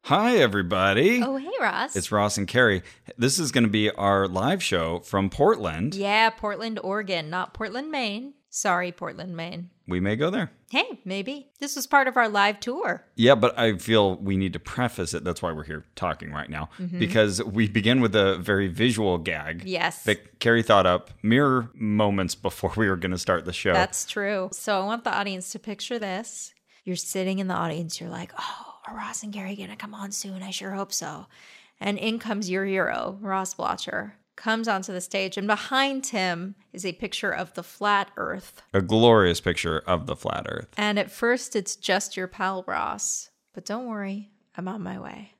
Hi, everybody. Oh, hey, Ross. It's Ross and Carrie. This is going to be our live show from Portland. Yeah, Portland, Oregon, not Portland, Maine. Sorry, Portland, Maine. We may go there. Hey, maybe. This was part of our live tour. Yeah, but I feel we need to preface it. That's why we're here talking right now. Because we begin with a very visual gag. Yes. That Carrie thought up mere moments before we were going to start the show. That's true. So I want the audience to picture this. You're sitting in the audience. You're like, oh, are Ross and Gary going to come on soon? I sure hope so. And in comes your hero, Ross Blotcher, comes onto the stage. And behind him is a picture of the flat earth. A glorious picture of the flat earth. And at first, it's just your pal, Ross. But don't worry, I'm on my way.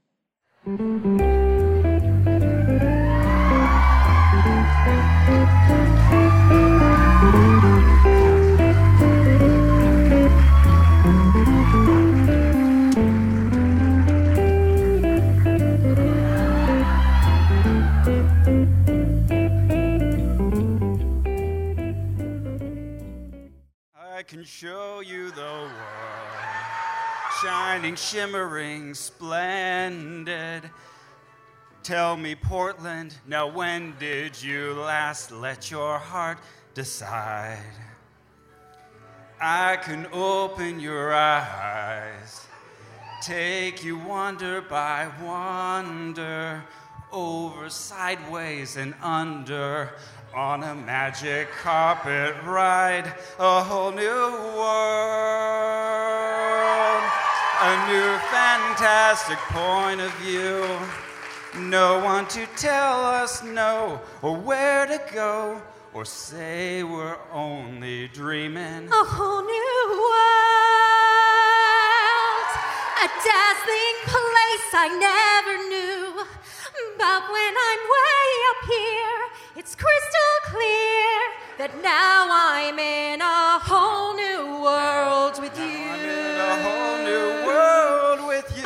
I can show you the world, shining, shimmering, splendid. Tell me, Portland, now when did you last let your heart decide? I can open your eyes, take you wonder by wonder, over, sideways, and under, on a magic carpet ride, a whole new world, a new fantastic point of view. No one to tell us no, or where to go, or say we're only dreaming. A whole new world, a dazzling place I never knew. But when I'm way up here, it's crystal clear that now I'm in a whole new world with you. I'm in a whole new world with you.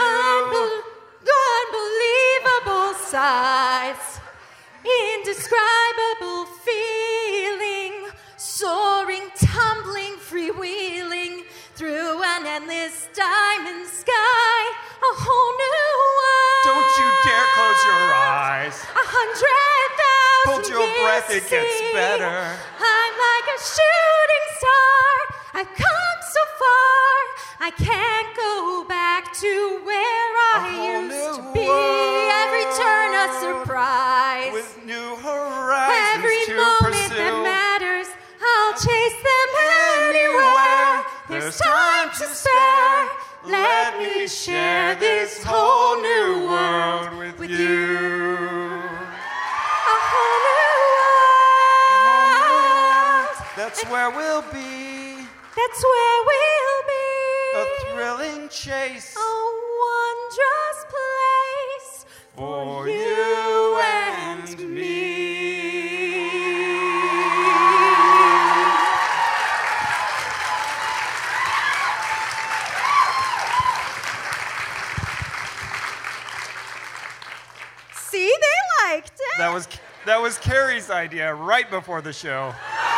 Unbelievable sights, indescribable feeling, soaring, tumbling, freewheeling through an endless diamond sky. A whole new world. Don't you dare close your eyes. 100,000 Hold your breath, it gets better. I'm like a shooting star. I've come so far. I can't go back to where I used to be. Every turn a surprise. With new horizons Every to moment pursue. that matters, I'll chase them anywhere. There's time to spare. Let me share this whole new world with you. A whole new world. That's where we'll be. That's where we'll be. A thrilling chase A wondrous place for you and me. See, they liked it. That was Carrie's idea right before the show.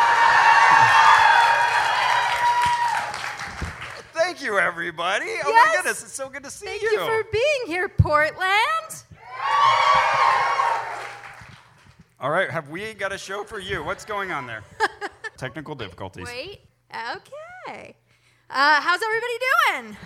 Thank you, everybody. Oh my Yes. goodness, it's so good to see Thank you for being here, Portland. All right, have we got a show for you? What's going on there? Technical difficulties. Wait. Okay. How's everybody doing?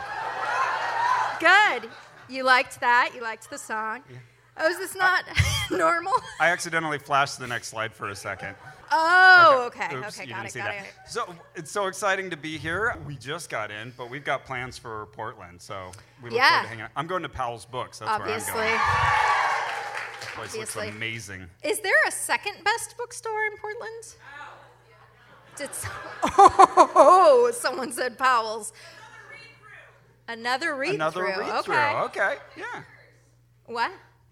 Good. You liked that? You liked the song? Yeah. Oh, is this not normal? I accidentally flashed the next slide for a second. Oh, okay. Oops, Okay, you got didn't it, see got that. it. So it's so exciting to be here. We just got in, but we've got plans for Portland, so we look forward to hanging out. I'm going to Powell's Books. That's Obviously. where I'm going. The place Obviously. looks amazing. Is there a second best bookstore in Portland? Oh, someone said Powell's. Another read-through. Another read-through. Okay, yeah. What?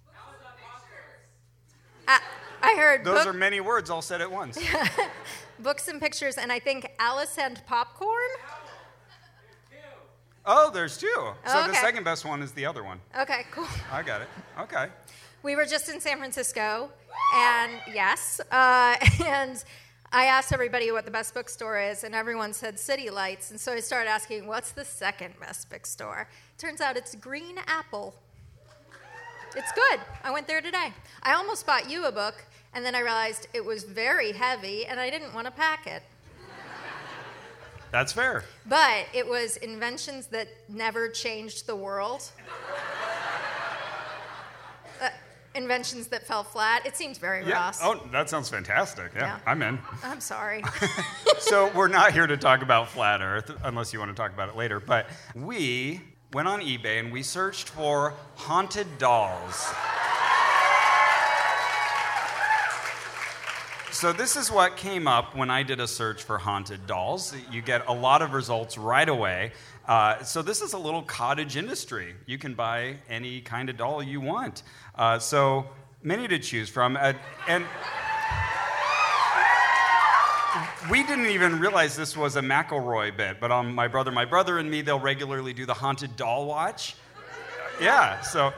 I heard Those are many words all said at once. books and pictures, and I think Alice and Popcorn. Oh, there's two. So Okay. the second best one is the other one. Okay, cool. I got it. Okay. We were just in San Francisco, and yes, and I asked everybody what the best bookstore is, and everyone said City Lights. And so I started asking, what's the second best bookstore? Turns out it's Green Apple. It's good. I went there today. I almost bought you a book, and then I realized it was very heavy, and I didn't want to pack it. That's fair. But it was Inventions That Never Changed the World. Inventions That Fell Flat. It seems very Ross. Oh, that sounds fantastic. Yeah, I'm in. I'm sorry. So we're not here to talk about flat Earth, unless you want to talk about it later. But we went on eBay and we searched for haunted dolls. So this is what came up when I did a search for haunted dolls. You get a lot of results right away. So this is a little cottage industry. You can buy any kind of doll you want. So many to choose from. And we didn't even realize this was a McElroy bit, but on My Brother and Me, they'll regularly do the haunted doll watch. Yeah,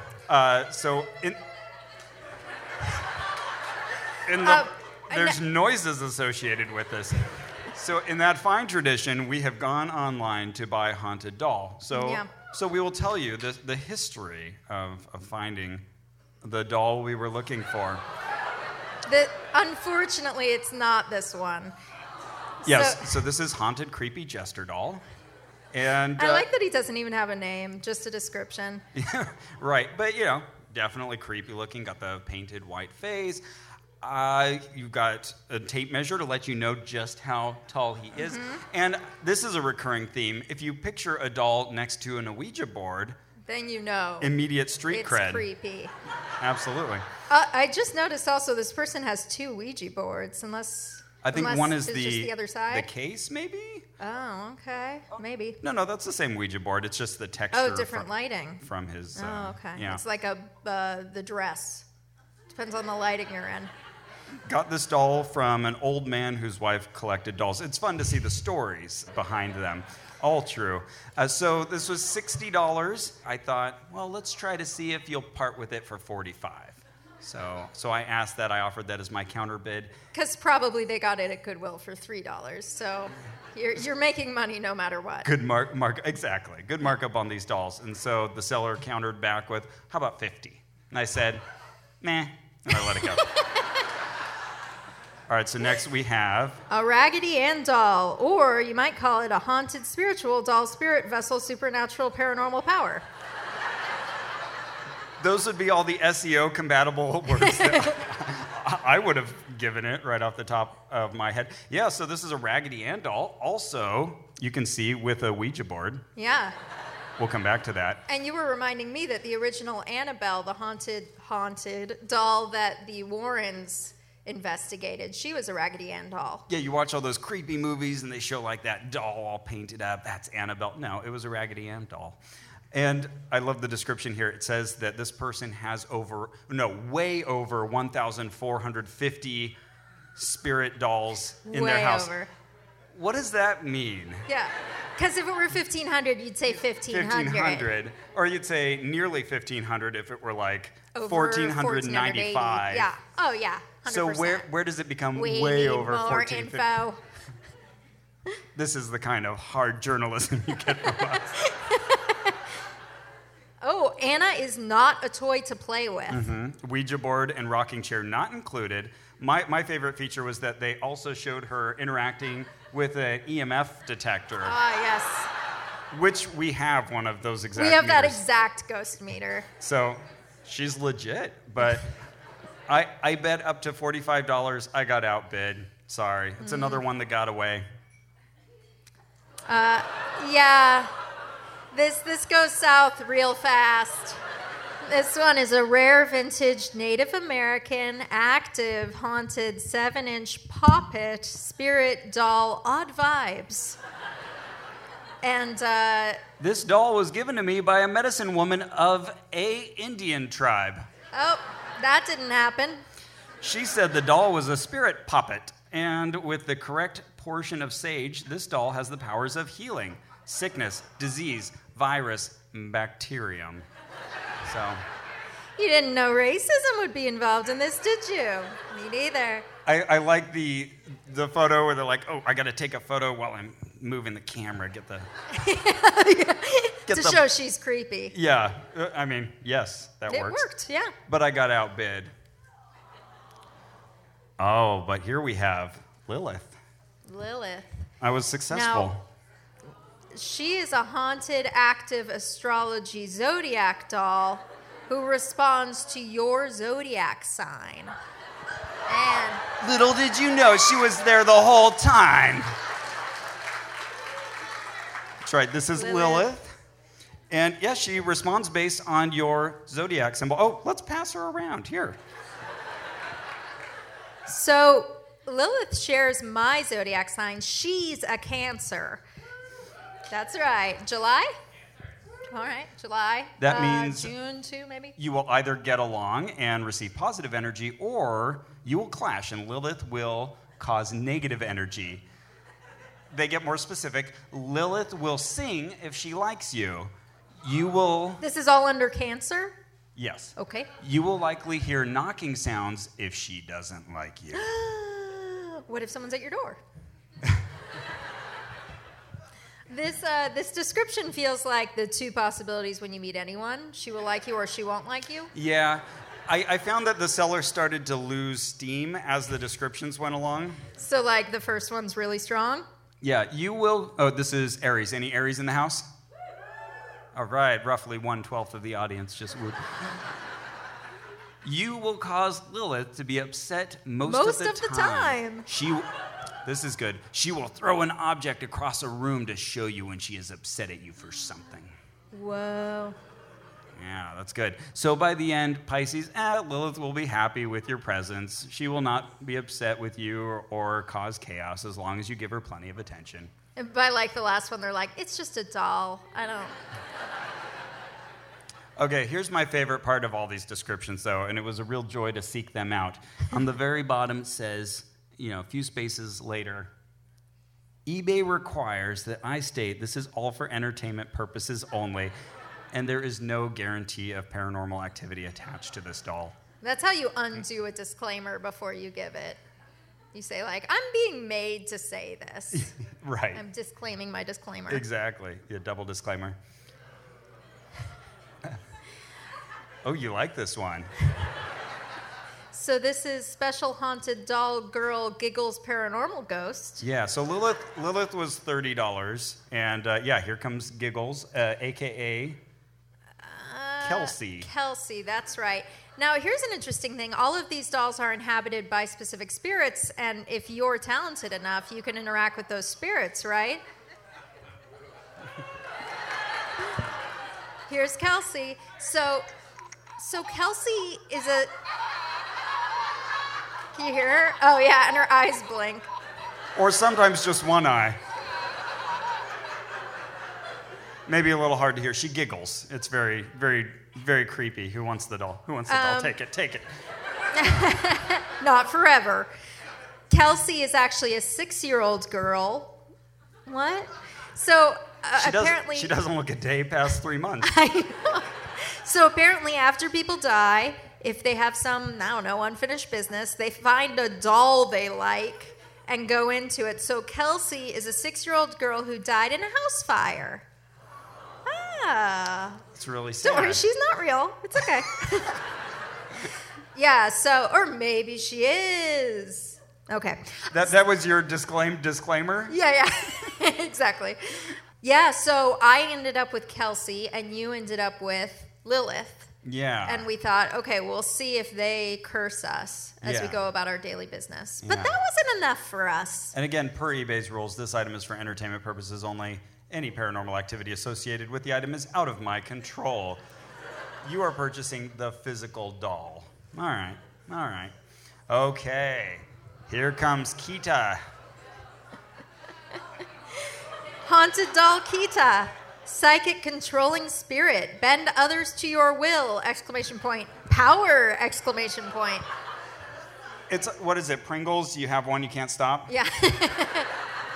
there's noises associated with this. So in that fine tradition, we have gone online to buy a haunted doll. So we will tell you the history of finding the doll we were looking for. Unfortunately, it's not this one. Yes, so this is Haunted Creepy Jester Doll. And I like that he doesn't even have a name, just a description. Yeah, right, but definitely creepy looking, got the painted white face. You've got a tape measure to let you know just how tall he is. Mm-hmm. And this is a recurring theme. If you picture a doll next to an Ouija board, then you know. Immediate street cred. It's creepy. Absolutely. I just noticed also this person has 2 Ouija boards, I think one is just the other side. The case, maybe? Oh, okay. Maybe. No, that's the same Ouija board. It's just the texture. Oh, different lighting. From his... okay. Yeah. It's like the dress. Depends on the lighting you're in. Got this doll from an old man whose wife collected dolls. It's fun to see the stories behind them. All true. So this was $60. I thought, well, let's try to see if you'll part with it for $45. So I asked that. I offered that as my counter bid. Because probably they got it at Goodwill for $3. So you're making money no matter what. Good exactly. Good markup on these dolls. And so the seller countered back with, how about 50? And I said, meh, and I let it go. All right, so next we have... a Raggedy Ann doll, or you might call it a haunted spiritual doll, spirit vessel, supernatural, paranormal power. Those would be all the SEO compatible words that I would have given it right off the top of my head. Yeah, so this is a Raggedy Ann doll. Also, you can see with a Ouija board. Yeah. We'll come back to that. And you were reminding me that the original Annabelle, the haunted doll that the Warrens investigated, she was a Raggedy Ann doll. Yeah, you watch all those creepy movies and they show like that doll all painted up. That's Annabelle. No, it was a Raggedy Ann doll. And I love the description here. It says that this person has way over 1,450 spirit dolls in their house. Way over. What does that mean? Yeah, because if it were 1,500, you'd say 1,500. 1,500. Or you'd say nearly 1,500 if it were like 1,495. Yeah. Oh, yeah. 100%. So where does it become we way need over more 1,450? info. This is the kind of hard journalism you get from us. Oh, Anna is not a toy to play with. Mm-hmm. Ouija board and rocking chair not included. My favorite feature was that they also showed her interacting with an EMF detector. Ah, yes. Which we have one of those exact We have meters. that exact ghost meter. So she's legit, but I bet up to $45. I got outbid. Sorry. It's another one that got away. Yeah. This goes south real fast. This one is a rare vintage Native American active haunted 7-inch poppet spirit doll, odd vibes. And this doll was given to me by a medicine woman of a Indian tribe. Oh, that didn't happen. She said the doll was a spirit puppet, and with the correct portion of sage, this doll has the powers of healing, sickness, disease, virus, bacterium. So, you didn't know racism would be involved in this, did you? Me neither. I like the photo where they're like, oh, I got to take a photo while I'm moving the camera. To show she's creepy. Yeah, I mean, yes, that works. It worked, yeah. But I got outbid. Oh, but here we have Lilith. Lilith. I was successful. Now, she is a haunted, active astrology zodiac doll who responds to your zodiac sign. And little did you know she was there the whole time. That's right, this is Lilith. And yes, she responds based on your zodiac symbol. Oh, let's pass her around here. So Lilith shares my zodiac sign. She's a Cancer. That's right. July? All right, July. That means June too, maybe? you will either get along and receive positive energy, or you will clash, and Lilith will cause negative energy. They get more specific. Lilith will sing if she likes you. You will... This is all under Cancer? Yes. Okay. You will likely hear knocking sounds if she doesn't like you. What if someone's at your door? This description feels like the two possibilities when you meet anyone. She will like you or she won't like you. Yeah. I found that the seller started to lose steam as the descriptions went along. So, like, the first one's really strong? Yeah, you will... Oh, this is Aries. Any Aries in the house? All right, roughly 1/12 of the audience just would. You will cause Lilith to be upset most of the time. This is good. She will throw an object across a room to show you when she is upset at you for something. Whoa. Yeah, that's good. So by the end, Pisces, Lilith will be happy with your presence. She will not be upset with you or cause chaos as long as you give her plenty of attention. And by, like, the last one, they're like, it's just a doll. I don't... Okay, here's my favorite part of all these descriptions, though, and it was a real joy to seek them out. On the very bottom, it says, a few spaces later, eBay requires that I state this is all for entertainment purposes only, and there is no guarantee of paranormal activity attached to this doll. That's how you undo a disclaimer before you give it. You say, like, I'm being made to say this. Right. I'm disclaiming my disclaimer. Exactly. Yeah, double disclaimer. Oh, you like this one. So this is Special Haunted Doll Girl Giggles Paranormal Ghost. Yeah, so Lilith was $30, and here comes Giggles, a.k.a. Kelsey. Kelsey, that's right. Now, here's an interesting thing. All of these dolls are inhabited by specific spirits, and if you're talented enough, you can interact with those spirits, right? Here's Kelsey. So Kelsey is a... Can you hear her? Oh, yeah, and her eyes blink. Or sometimes just one eye. Maybe a little hard to hear. She giggles. It's very, very, very creepy. Who wants the doll? Who wants the doll? Take it. Not forever. Kelsey is actually a 6-year-old girl. What? So apparently... She doesn't look a day past 3 months. I know. So apparently after people die, if they have some, unfinished business, they find a doll they like and go into it. So Kelsey is a 6-year-old girl who died in a house fire. It's really sad. Don't worry, she's not real. It's okay. Yeah, or maybe she is. Okay. That was your disclaimer? Yeah, exactly. Yeah, so I ended up with Kelsey, and you ended up with Lilith. Yeah. And we thought, okay, we'll see if they curse us as we go about our daily business. But that wasn't enough for us. And again, per eBay's rules, this item is for entertainment purposes only. Any paranormal activity associated with the item is out of my control. You are purchasing the physical doll. All right. Okay, here comes Kita. Haunted doll Kita. Psychic controlling spirit. Bend others to your will! ! Power! ! It's, what is it, Pringles? You have one, you can't stop? Yeah.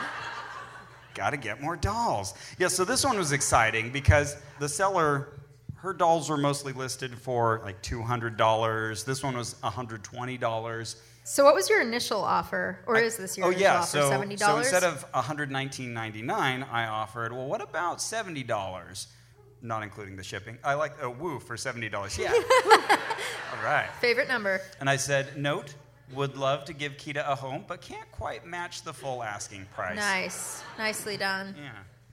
Gotta get more dolls. Yeah, so this one was exciting because the seller her dolls were mostly listed for like $200. This one was $120. So what was your initial offer? Or is this your initial offer, $70? So instead of $119.99, I offered, well, what about $70? Not including the shipping. I like a woo for $70. Yeah. All right. Favorite number. And I said, note, would love to give Kita a home, but can't quite match the full asking price. Nice. Nicely done. Yeah.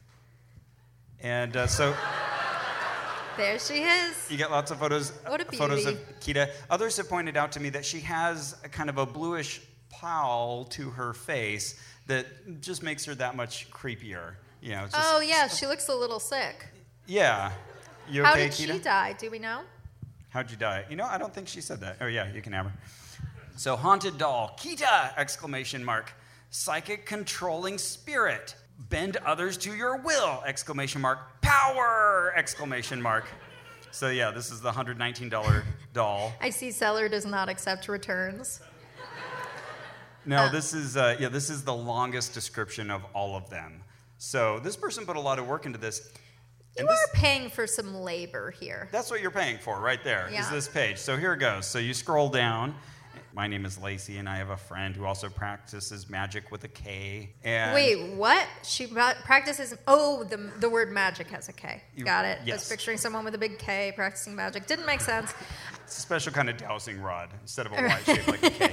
And so there she is. you get lots of photos What a photos of beauty. Kita. Others have pointed out to me that she has a kind of a bluish pall to her face that just makes her that much creepier. You know, it's just, Oh, yeah, she looks a little sick. yeah. You okay, How did Kita? she die? Do we know? How'd you die? You know, I don't think she said that. Oh, yeah, you can have her. So, haunted doll, Kita! Exclamation mark. Psychic controlling spirit. Bend others to your will! Exclamation mark. Power! Exclamation mark. So, yeah, this is the $119 doll. I see seller does not accept returns. No, this is the longest description of all of them. So, this person put a lot of work into this. You are paying for some labor here. That's what you're paying for right there. Yeah. Is this page. So here it goes. So you scroll down. My name is Lacey, and I have a friend who also practices magic with a K. And Wait, what? She practices. Oh, the word magic has a K. Got it. I was Yes. picturing someone with a big K practicing magic. Didn't make sense. It's a special kind of dowsing rod instead of a Y shaped like a K.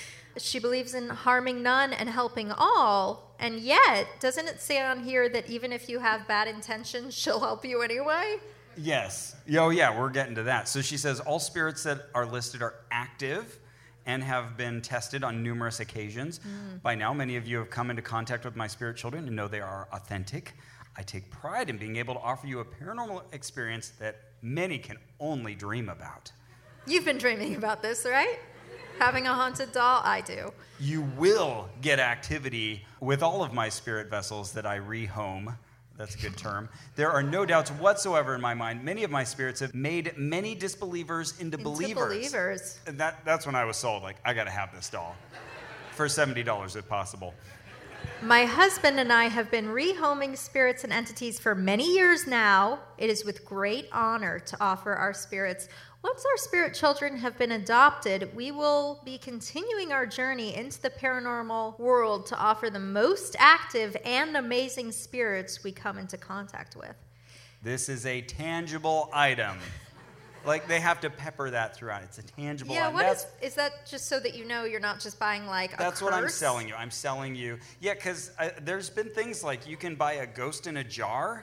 She believes in harming none and helping all, and yet, doesn't it say on here that even if you have bad intentions, she'll help you anyway? Yes. Oh, yeah, we're getting to that. So she says all spirits that are listed are active and have been tested on numerous occasions. By now, many of you have come into contact with my spirit children and know they are authentic. I take pride in being able to offer you a paranormal experience that many can only dream about. You've been dreaming about this, right? Having a haunted doll? I do. You will get activity with all of my spirit vessels that I rehome. That's a good term. There are no doubts whatsoever in my mind. Many of my spirits have made many disbelievers into believers. And that's when I was sold. Like, I got to have this doll for $70 if possible. My husband and I have been rehoming spirits and entities for many years now. It is with great honor to offer our spirits. Once our spirit children have been adopted, we will be continuing our journey into the paranormal world to offer the most active and amazing spirits we come into contact with. This is a tangible item. Like, they have to pepper that throughout. It's a tangible item. Yeah, is that just so that you know you're not just buying like a That's curse? what I'm selling you. I'm selling you. Yeah, because there's been things like you can buy a ghost in a jar.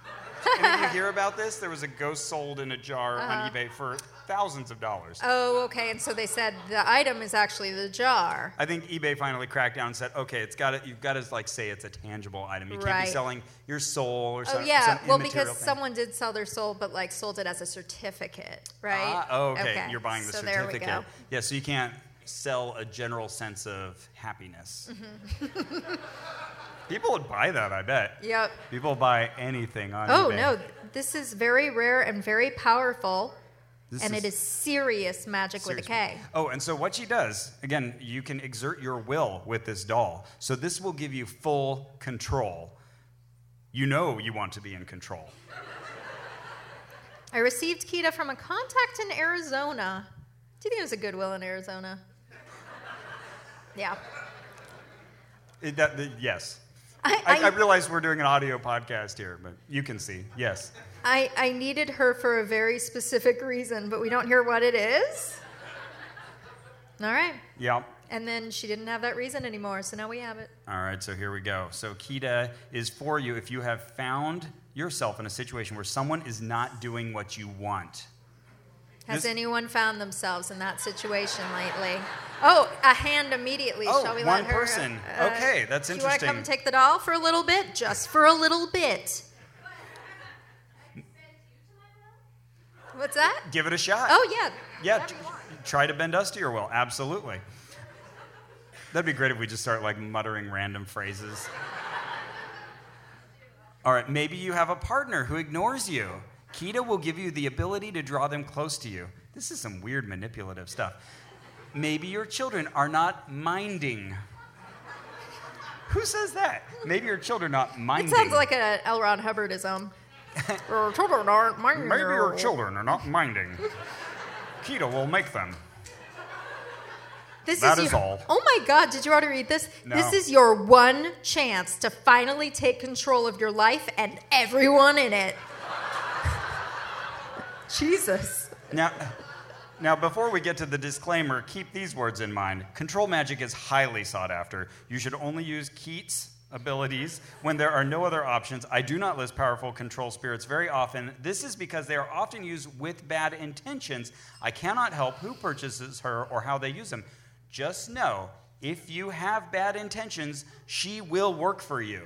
Any of you hear about this? There was a ghost sold in a jar on eBay for thousands of dollars. Oh, okay. And so they said the item is actually the jar. I think eBay finally cracked down and said, okay, you've got to like say it's a tangible item. You can't Right. be selling your soul or something. Oh, yeah. Well, immaterial because thing. someone did sell their soul, but like sold it as a certificate, right? Okay. You're buying the so certificate. There we go. Yeah, so you can't sell a general sense of happiness. Mm-hmm. People would buy that, I bet. Yep. People buy anything on Oh, eBay. no. This is very rare and very powerful. This And it is serious magic with a K. Oh, and so what she does, again, you can exert your will with this doll. So this will give you full control. You know you want to be in control. I received Kita from a contact in Arizona. Do you think it was a Goodwill in Arizona? Yeah. Yes. I realize we're doing an audio podcast here, but you can see. Yes. I needed her for a very specific reason, but we don't hear what it is. All right. Yeah. And then she didn't have that reason anymore, so now we have it. All right, so here we go. So Kita is for you if you have found yourself in a situation where someone is not doing what you want. Has anyone found themselves in that situation lately? Oh, a hand immediately. Oh, Shall we one let her? person. Okay, that's Do you want to interesting. come take the doll for a little bit? Just for a little bit. What's that? Give it a shot. Oh, yeah. Yeah, Whatever you want. try to bend us to your will. Absolutely. That'd be great if we just start like muttering random phrases. All right, maybe you have a partner who ignores you. Kita will give you the ability to draw them close to you. This is some weird manipulative stuff. Maybe your children are not minding. Who says that? Maybe your children are not minding. It sounds like an L. Ron Hubbardism. Your children aren't minding. Maybe your children are not minding. Kita will make them. That is all. Oh my God, did you already read this? No. This is your one chance to finally take control of your life and everyone in it. Jesus. Now, before we get to the disclaimer, keep these words in mind. Control magic is highly sought after. You should only use Keats' abilities when there are no other options. I do not list powerful control spirits very often. This is because they are often used with bad intentions. I cannot help who purchases her or how they use them. Just know, if you have bad intentions, she will work for you.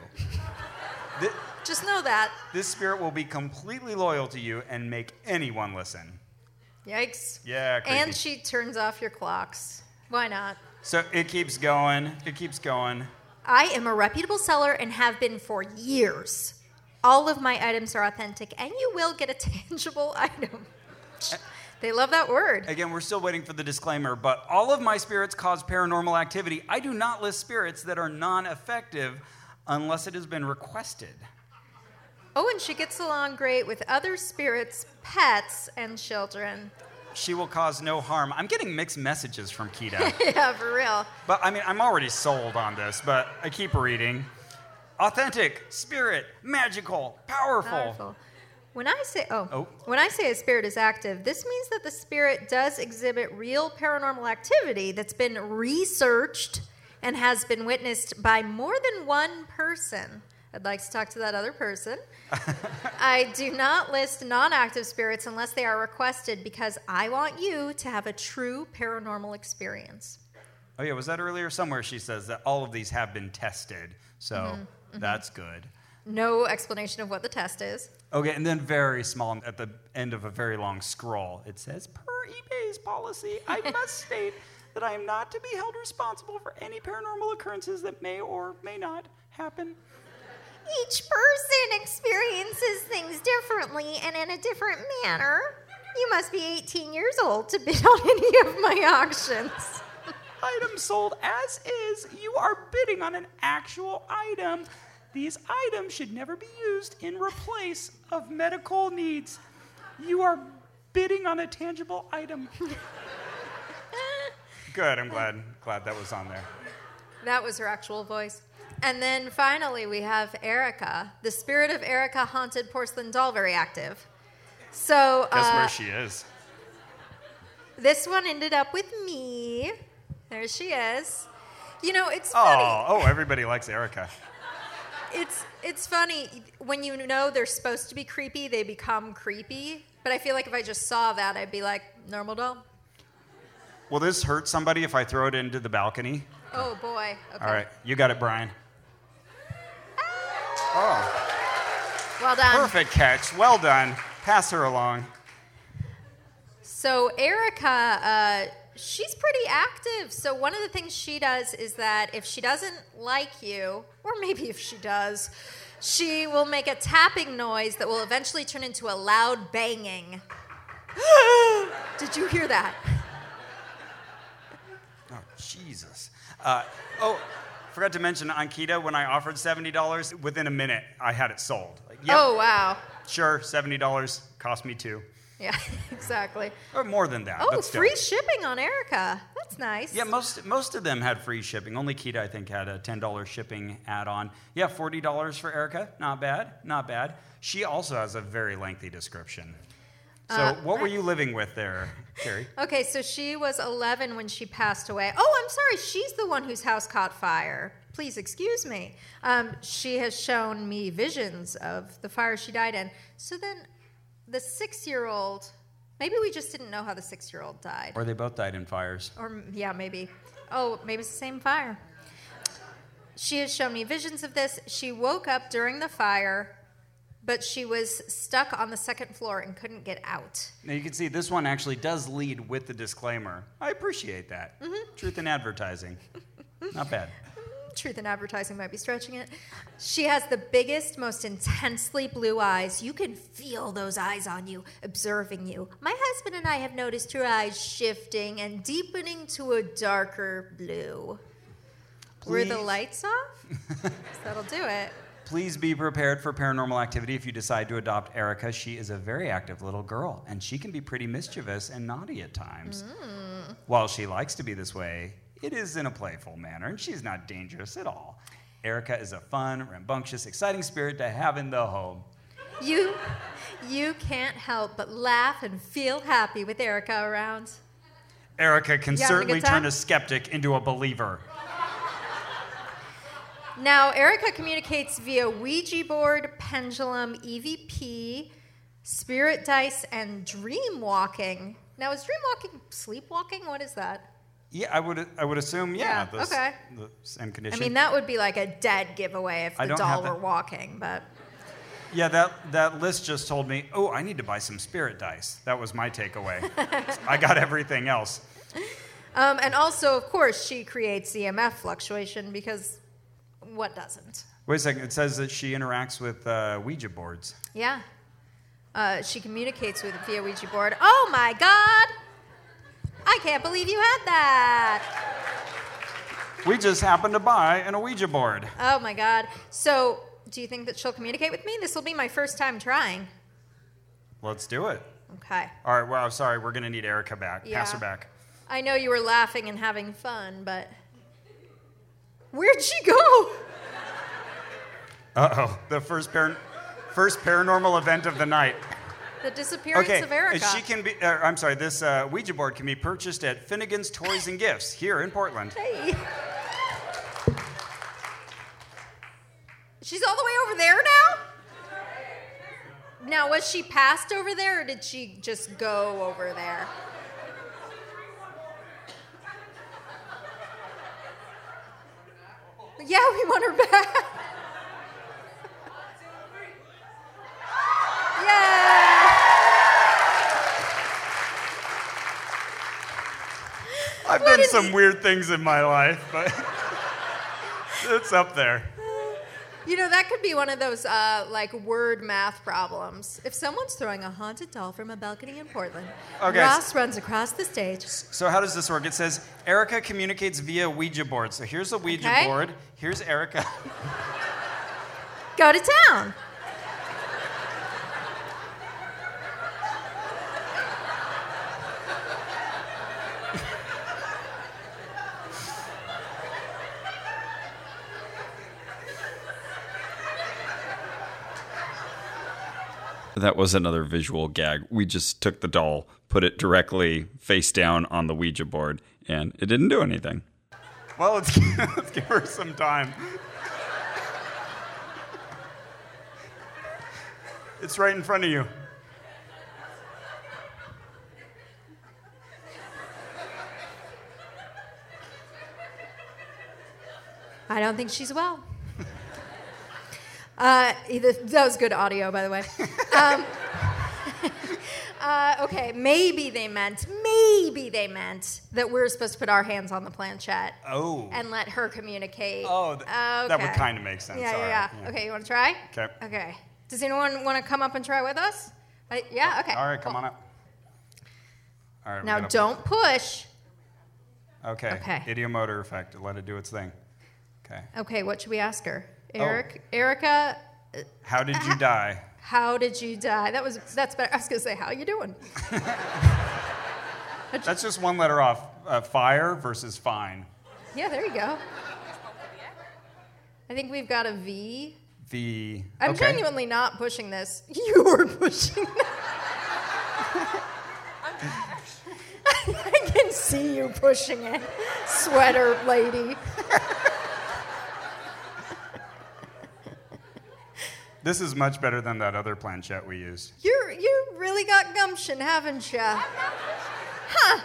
Just know that. This spirit will be completely loyal to you and make anyone listen. Yikes. Yeah, creepy. And she turns off your clocks. Why not? So it keeps going. It keeps going. I am a reputable seller and have been for years. All of my items are authentic, and you will get a tangible item. They love that word. Again, we're still waiting for the disclaimer, but all of my spirits cause paranormal activity. I do not list spirits that are non-effective unless it has been requested. Oh, and she gets along great with other spirits, pets, and children. She will cause no harm. I'm getting mixed messages from Kita. Yeah, for real. But, I mean, I'm already sold on this, but I keep reading. Authentic, spirit, magical, powerful. When I say a spirit is active, this means that the spirit does exhibit real paranormal activity that's been researched and has been witnessed by more than one person. I'd like to talk to that other person. I do not list non-active spirits unless they are requested because I want you to have a true paranormal experience. Oh, yeah, was that earlier? Somewhere she says that all of these have been tested, so that's good. No explanation of what the test is. Okay, and then very small at the end of a very long scroll, it says, per eBay's policy, I must state that I am not to be held responsible for any paranormal occurrences that may or may not happen. Each person experiences things differently and in a different manner. You must be 18 years old to bid on any of my auctions. Item sold as is. You are bidding on an actual item. These items should never be used in replace of medical needs. You are bidding on a tangible item. Good, I'm glad that was on there. That was her actual voice. And then finally we have Erica. The spirit of Erica haunted porcelain doll, very active. So guess where she is. This one ended up with me. There she is. You know, it's funny. Oh, everybody likes Erica. It's funny. When you know they're supposed to be creepy, they become creepy. But I feel like if I just saw that, I'd be like, normal doll? Will this hurt somebody if I throw it into the balcony? Oh, boy. Okay. All right, you got it, Brian. Oh. Well done. Perfect catch. Well done. Pass her along. So Erica, she's pretty active. So one of the things she does is that if she doesn't like you, or maybe if she does, she will make a tapping noise that will eventually turn into a loud banging. Did you hear that? Oh, Jesus. Forgot to mention on Kita, when I offered $70, within a minute, I had it sold. Like, yep, Oh, wow. sure, $70 cost me $2. Yeah, exactly. Or more than that. Oh, but still. free shipping on Erica. That's nice. Yeah, most of them had free shipping. Only Kita, I think, had a $10 shipping add-on. Yeah, $40 for Erica. Not bad. Not bad. She also has a very lengthy description. So what were you living with there, Carrie? Okay, so she was 11 when she passed away. Oh, I'm sorry. She's the one whose house caught fire. Please excuse me. She has shown me visions of the fire she died in. So then the 6-year-old, maybe we just didn't know how the 6-year-old died. Or they both died in fires. Or, yeah, maybe. Oh, maybe it's the same fire. She has shown me visions of this. She woke up during the fire, but she was stuck on the second floor and couldn't get out. Now you can see this one actually does lead with the disclaimer. I appreciate that. Mm-hmm. Truth in advertising. Not bad. Truth in advertising might be stretching it. She has the biggest, most intensely blue eyes. You can feel those eyes on you, observing you. My husband and I have noticed her eyes shifting and deepening to a darker blue. Were the lights off? That'll do it. Please be prepared for paranormal activity if you decide to adopt Erica. She is a very active little girl, and she can be pretty mischievous and naughty at times. While she likes to be this way, it is in a playful manner, and she's not dangerous at all. Erica is a fun, rambunctious, exciting spirit to have in the home. You can't help but laugh and feel happy with Erica around. Erica can You having a certainly good time? turn a skeptic into a believer. Now, Erica communicates via Ouija board, pendulum, EVP, spirit dice, and dream walking. Now, is dream walking sleepwalking? What is that? Yeah, I would assume, Yeah, okay. the same condition. I mean, that would be like a dead giveaway if I the don't doll have were that. walking, but... Yeah, that list just told me, oh, I need to buy some spirit dice. That was my takeaway. I got everything else. And also, of course, she creates EMF fluctuation because what doesn't? Wait a second. It says that she interacts with Ouija boards. Yeah. She communicates with via Ouija board. Oh, my God! I can't believe you had that. We just happened to buy an Ouija board. Oh, my God. So, do you think that she'll communicate with me? This will be my first time trying. Let's do it. Okay. All right, well, sorry. We're going to need Erica back. Yeah. Pass her back. I know you were laughing and having fun, but... Where'd she go? Uh-oh. The first paranormal event of the night. The disappearance of Erica. She can be. This Ouija board can be purchased at Finnegan's Toys and Gifts here in Portland. Hey. She's all the way over there now? Now, was she passed over there, or did she just go over there? Yeah, we want her back. Yeah. I've done some weird things in my life, but it's up there. You know, that could be one of those, like, word math problems. If someone's throwing a haunted doll from a balcony in Portland, Okay. Ross runs across the stage. So how does this work? It says Erica communicates via Ouija board. So here's a Ouija Okay. board. Here's Erica. Go to town. That was another visual gag. We just took the doll, put it directly face down on the Ouija board, and it didn't do anything. Well, let's give her some time. It's right in front of you. I don't think she's well. That was good audio, by the way. Okay, maybe they meant that we're supposed to put our hands on the planchette Oh. and let her communicate. Oh, that would Okay. kind of make sense. Yeah, All yeah, right, yeah. Okay, you want to try? Okay. Okay. Does anyone want to come up and try with us? Yeah, okay. All right, come cool. on up. All right. Now, don't push. Okay. Okay. Idiomotor effect. Let it do its thing. Okay. Okay, what should we ask her? Oh. Erica, How did you die? how did you die? That's better. I was going to say, how you doing? That's just one letter off. Fire versus fine. Yeah, there you go. I think we've got a V. V. I'm okay. genuinely not pushing this. You were pushing that. I can see you pushing it, sweater lady. This is much better than that other planchette we used. You really got gumption, haven't you? Huh.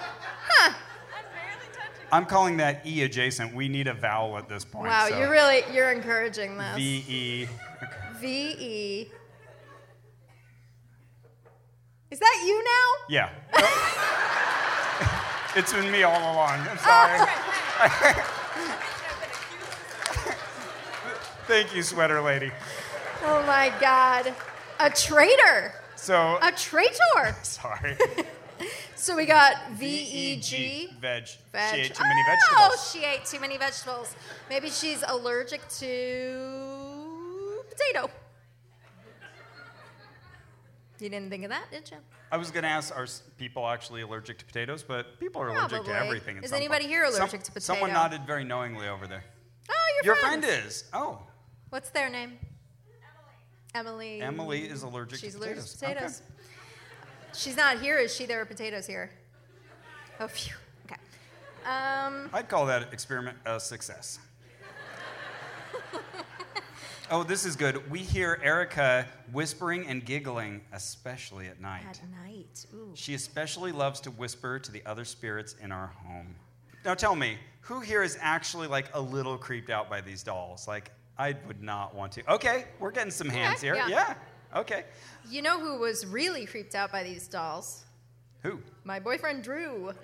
I'm calling that E adjacent. We need a vowel at this point. Wow, so. you're encouraging this. V-E. V-E. Is that you now? Yeah. It's been me all along. I'm sorry. Thank you, sweater lady. Oh my God. A traitor. So, A traitor. sorry. So we got V-E-G. Veg. Veg. She ate too many Oh, vegetables. she ate too many vegetables. Maybe she's allergic to potato. You didn't think of that, did you? I was going to ask, are people actually allergic to potatoes? But people are allergic to Probably. everything. at Is some anybody point. here allergic to potato? Someone nodded very knowingly over there. Oh, Your friends. friend is. Oh. What's their name? Emily. Emily is allergic She's to allergic potatoes. to potatoes. Okay. She's not here, is she? There are potatoes here. Oh, phew. Okay. I'd call that experiment a success. Oh, this is good. We hear Erica whispering and giggling, especially at night. At night. Ooh. She especially loves to whisper to the other spirits in our home. Now tell me, who here is actually like a little creeped out by these dolls? Like, I would not want to. Okay, we're getting some hands here. yeah. Yeah, okay. You know who was really creeped out by these dolls? Who? My boyfriend Drew.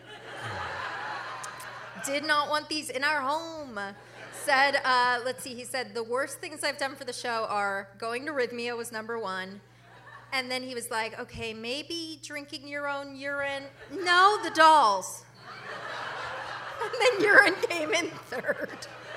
Did not want these in our home. Said, let's see, he said, the worst things I've done for the show are going to Rhythmia was number one. And then he was like, okay, maybe drinking your own urine. No, the dolls. And then urine came in third.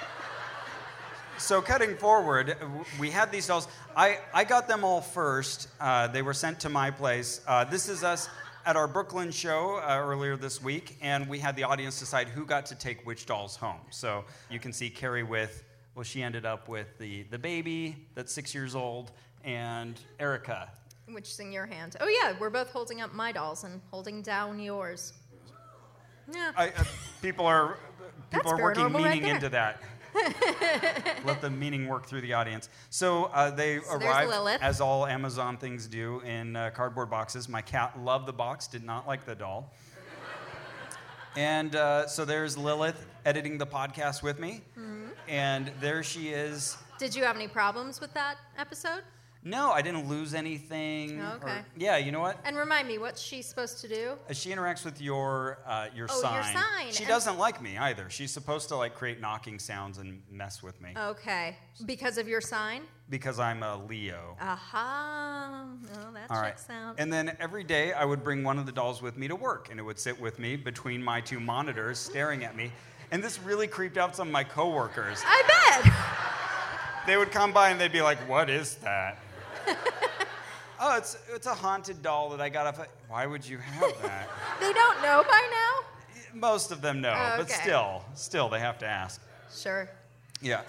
So cutting forward, we had these dolls. I got them all first. They were sent to my place. This is us at our Brooklyn show earlier this week, and we had the audience decide who got to take which dolls home. So you can see Carrie with, well, she ended up with the baby that's 6 years old, and Erica. Which is in your hand. Oh, yeah, we're both holding up my dolls and holding down yours. Yeah. People are That's working paranormal right meaning there. into that. Let the meaning work through the audience. So they there's arrived, Lilith. as all Amazon things do, in cardboard boxes. My cat loved the box, did not like the doll. And so there's Lilith editing the podcast with me. Mm-hmm. And there she is. Did you have any problems with that episode? No, I didn't lose anything. Oh, okay. Yeah, you know what? And remind me, what's she supposed to do? She interacts with your sign. Your sign. She And- doesn't like me either. She's supposed to like create knocking sounds and mess with me Okay. Because of your sign? because I'm a Leo. Aha. Oh, that All right. checks out. And then every day I would bring one of the dolls with me to work, and it would sit with me between my two monitors, staring at me. And this really creeped out some of my coworkers. I bet. They would come by and they'd be like, "What is that?" Oh, it's a haunted doll that I got off. Why would you have that? They don't know by now? Most of them know, Oh, but okay. still they have to ask. Sure. Yeah.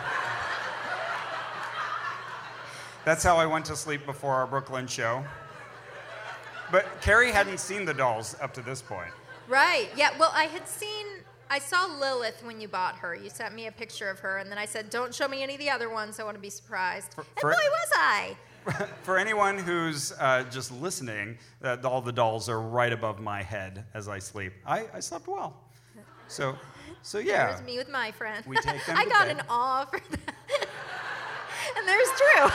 That's how I went to sleep before our Brooklyn show. But Carrie hadn't seen the dolls up to this point. Right. Yeah, well, I saw Lilith when you bought her. You sent me a picture of her, and then I said, don't show me any of the other ones. I want to be surprised. And for- boy, was I. For anyone who's just listening, all the dolls are right above my head as I sleep. I slept well. So yeah. There's me with my friend. We take them I to got bed. an awe for that. And there's Drew.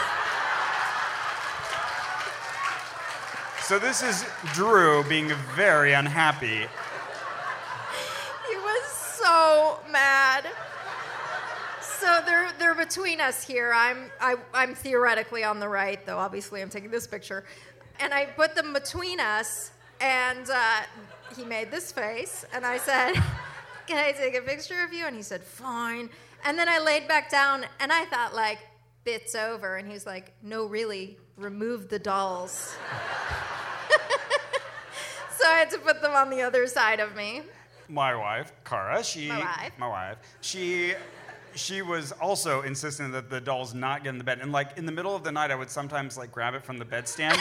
So this is Drew being very unhappy. He was so mad. So they're between us here. I'm theoretically on the right, though obviously I'm taking this picture. And I put them between us, and he made this face, and I said, "Can I take a picture of you?" And he said, "Fine." And then I laid back down, and I thought, like, bit's over. And he was like, "No, really, remove the dolls." So I had to put them on the other side of me. My wife, Cara, My wife. She was also insistent that the dolls not get in the bed. And like in the middle of the night, I would sometimes like grab it from the bedstand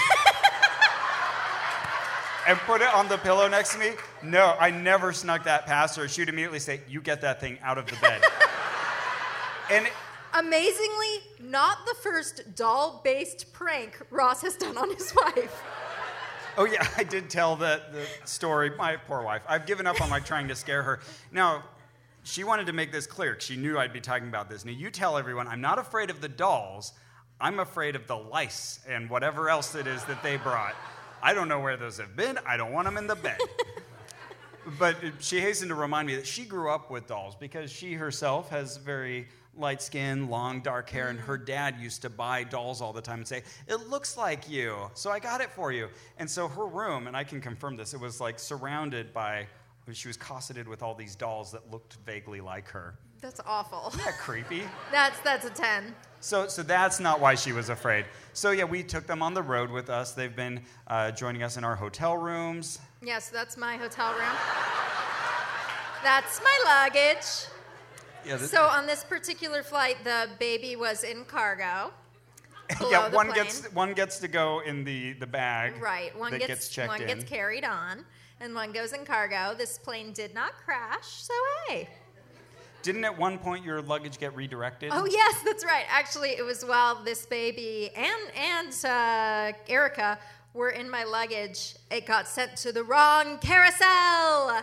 and put it on the pillow next to me. No, I never snuck that past her. She would immediately say, "You get that thing out of the bed." And Amazingly, not the first doll-based prank Ross has done on his wife. oh yeah, I did tell the story. My poor wife. I've given up on like trying to scare her. Now, she wanted to make this clear. She knew I'd be talking about this. Now, you tell everyone, I'm not afraid of the dolls. I'm afraid of the lice and whatever else it is that they brought. I don't know where those have been. I don't want them in the bed. But she hastened to remind me that she grew up with dolls because she herself has very light skin, long dark hair, and her dad used to buy dolls all the time and say, "It looks like you, so I got it for you." And so her room, and I can confirm this, it was like surrounded by, she was cosseted with all these dolls that looked vaguely like her. That's awful. Isn't that creepy? That's a 10. So that's not why she was afraid. So yeah, we took them on the road with us. They've been joining us in our hotel rooms. Yes, that's my hotel room. That's my luggage. Yeah, So on this particular flight, the baby was in cargo. yeah, the one plane. gets to go in the bag. Right. One that gets checked one in. gets carried on, and one goes in cargo. This plane did not crash, so hey. Didn't at one point your luggage get redirected? Oh yes, that's right. Actually, it was while this baby and Erica were in my luggage. It got sent to the wrong carousel.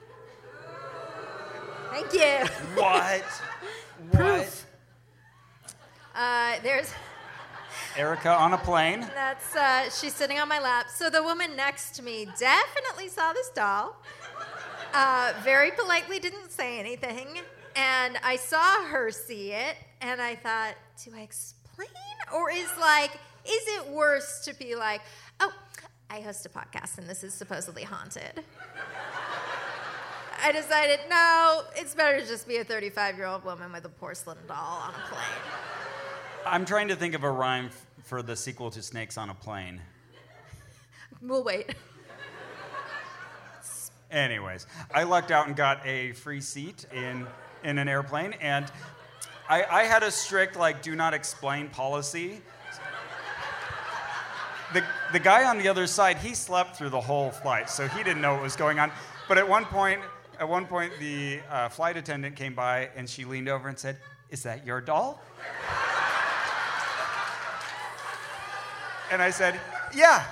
Thank you. What? Proof. There's Erica on a plane. that's she's sitting on my lap. So the woman next to me definitely saw this doll. Very politely didn't say anything, and I saw her see it, and I thought, do I explain, or is it worse to be like, oh, I host a podcast and this is supposedly haunted? I decided, no, it's better to just be a 35-year-old woman with a porcelain doll on a plane. I'm trying to think of a rhyme for the sequel to Snakes on a Plane. We'll wait. Anyways, I lucked out and got a free seat in an airplane, and I had a strict, do not explain policy. The guy on the other side, he slept through the whole flight, so he didn't know what was going on. But at one point, the flight attendant came by, and she leaned over and said, "Is that your doll?" And I said, "Yeah."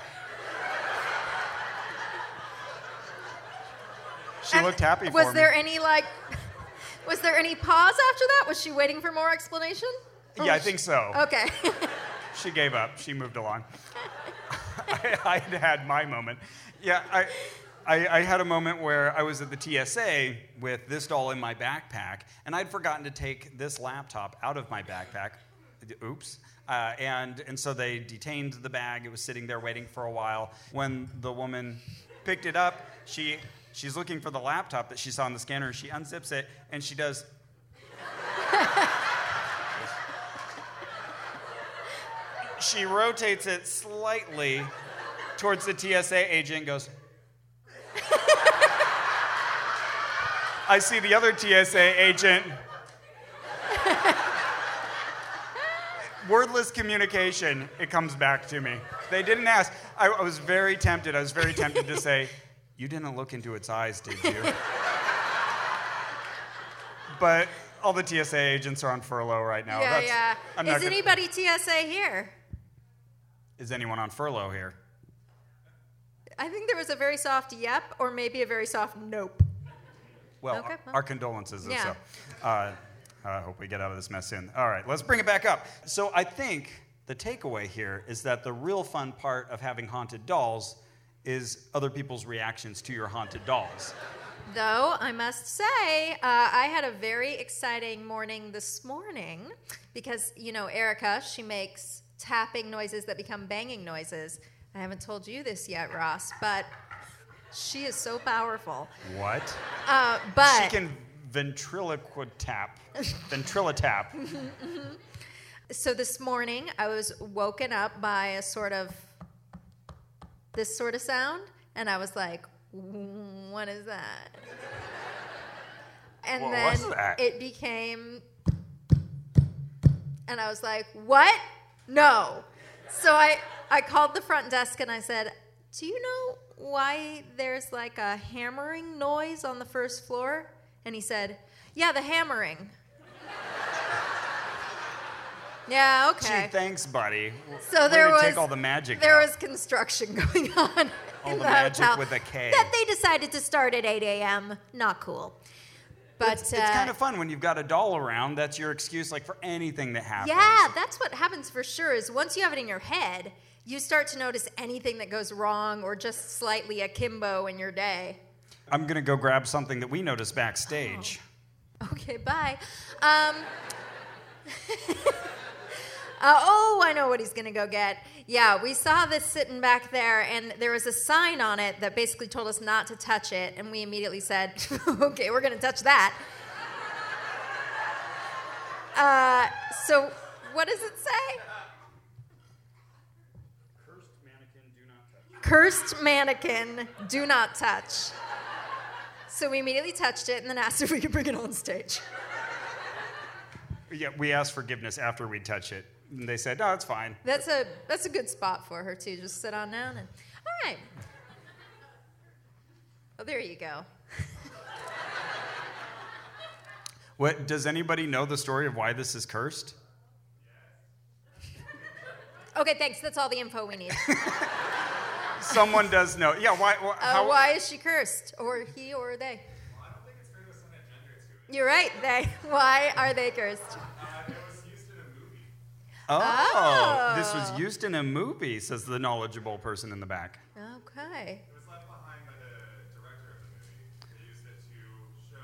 She looked happy for me. Was there any pause after that? Was she waiting for more explanation? Yeah, I think so. Okay. She gave up. She moved along. I had my moment. Yeah, I had a moment where I was at the TSA with this doll in my backpack, and I'd forgotten to take this laptop out of my backpack. Oops. And so they detained the bag. It was sitting there waiting for a while. When the woman picked it up, she's looking for the laptop that she saw on the scanner. She unzips it, and she does... She rotates it slightly towards the TSA agent and goes... I see the other TSA agent... Wordless communication, it comes back to me. They didn't ask. I was very tempted. I was very tempted to say, "You didn't look into its eyes, did you?" But all the TSA agents are on furlough right now. Yeah. Is anybody TSA here? Is anyone on furlough here? I think there was a very soft yep, or maybe a very soft nope. Well, Okay, well. our condolences. Yeah. So, I hope we get out of this mess soon. All right, let's bring it back up. So I think the takeaway here is that the real fun part of having haunted dolls is other people's reactions to your haunted dolls. Though, I must say, I had a very exciting morning this morning because, Erica, she makes tapping noises that become banging noises. I haven't told you this yet, Ross, but she is so powerful. What? But She can ventriloquitap. Ventriloquitap. So this morning, I was woken up by this sort of sound, and I was like, what is that? And What then was that? it became, and I was like, what? No. So I called the front desk and I said, do you know why there's like a hammering noise on the first floor? And he said, yeah, the hammering. Yeah, okay. Gee, thanks, buddy. So Way there to was take all the magic There out. was construction going on All in the the magic hotel with a K. that they decided to start at 8 a.m. Not cool. But It's kind of fun when you've got a doll around. That's your excuse, for anything that happens. yeah, that's what happens for sure. Is once you have it in your head, you start to notice anything that goes wrong or just slightly akimbo in your day. I'm gonna go grab something that we noticed backstage. Okay, bye. I know what he's going to go get. Yeah, we saw this sitting back there, and there was a sign on it that basically told us not to touch it, and we immediately said, okay, we're going to touch that. So what does it say? Cursed mannequin, do not touch. So we immediately touched it and then asked if we could bring it on stage. Yeah, we asked forgiveness after we touch it. And they said, no, it's fine. That's a good spot for her, too. Just sit on down and... All right. Oh, there you go. What, does anybody know the story of why this is cursed? Okay, thanks. That's all the info we need. Someone does know. Yeah, why? Why is she cursed? Or he or they? Well, I don't think it's fair to assign a gender to it. You're right, they. Why are they cursed? It was used in a movie. Oh, this was used in a movie, says the knowledgeable person in the back. Okay. It was left behind by the director of the movie. They used it to show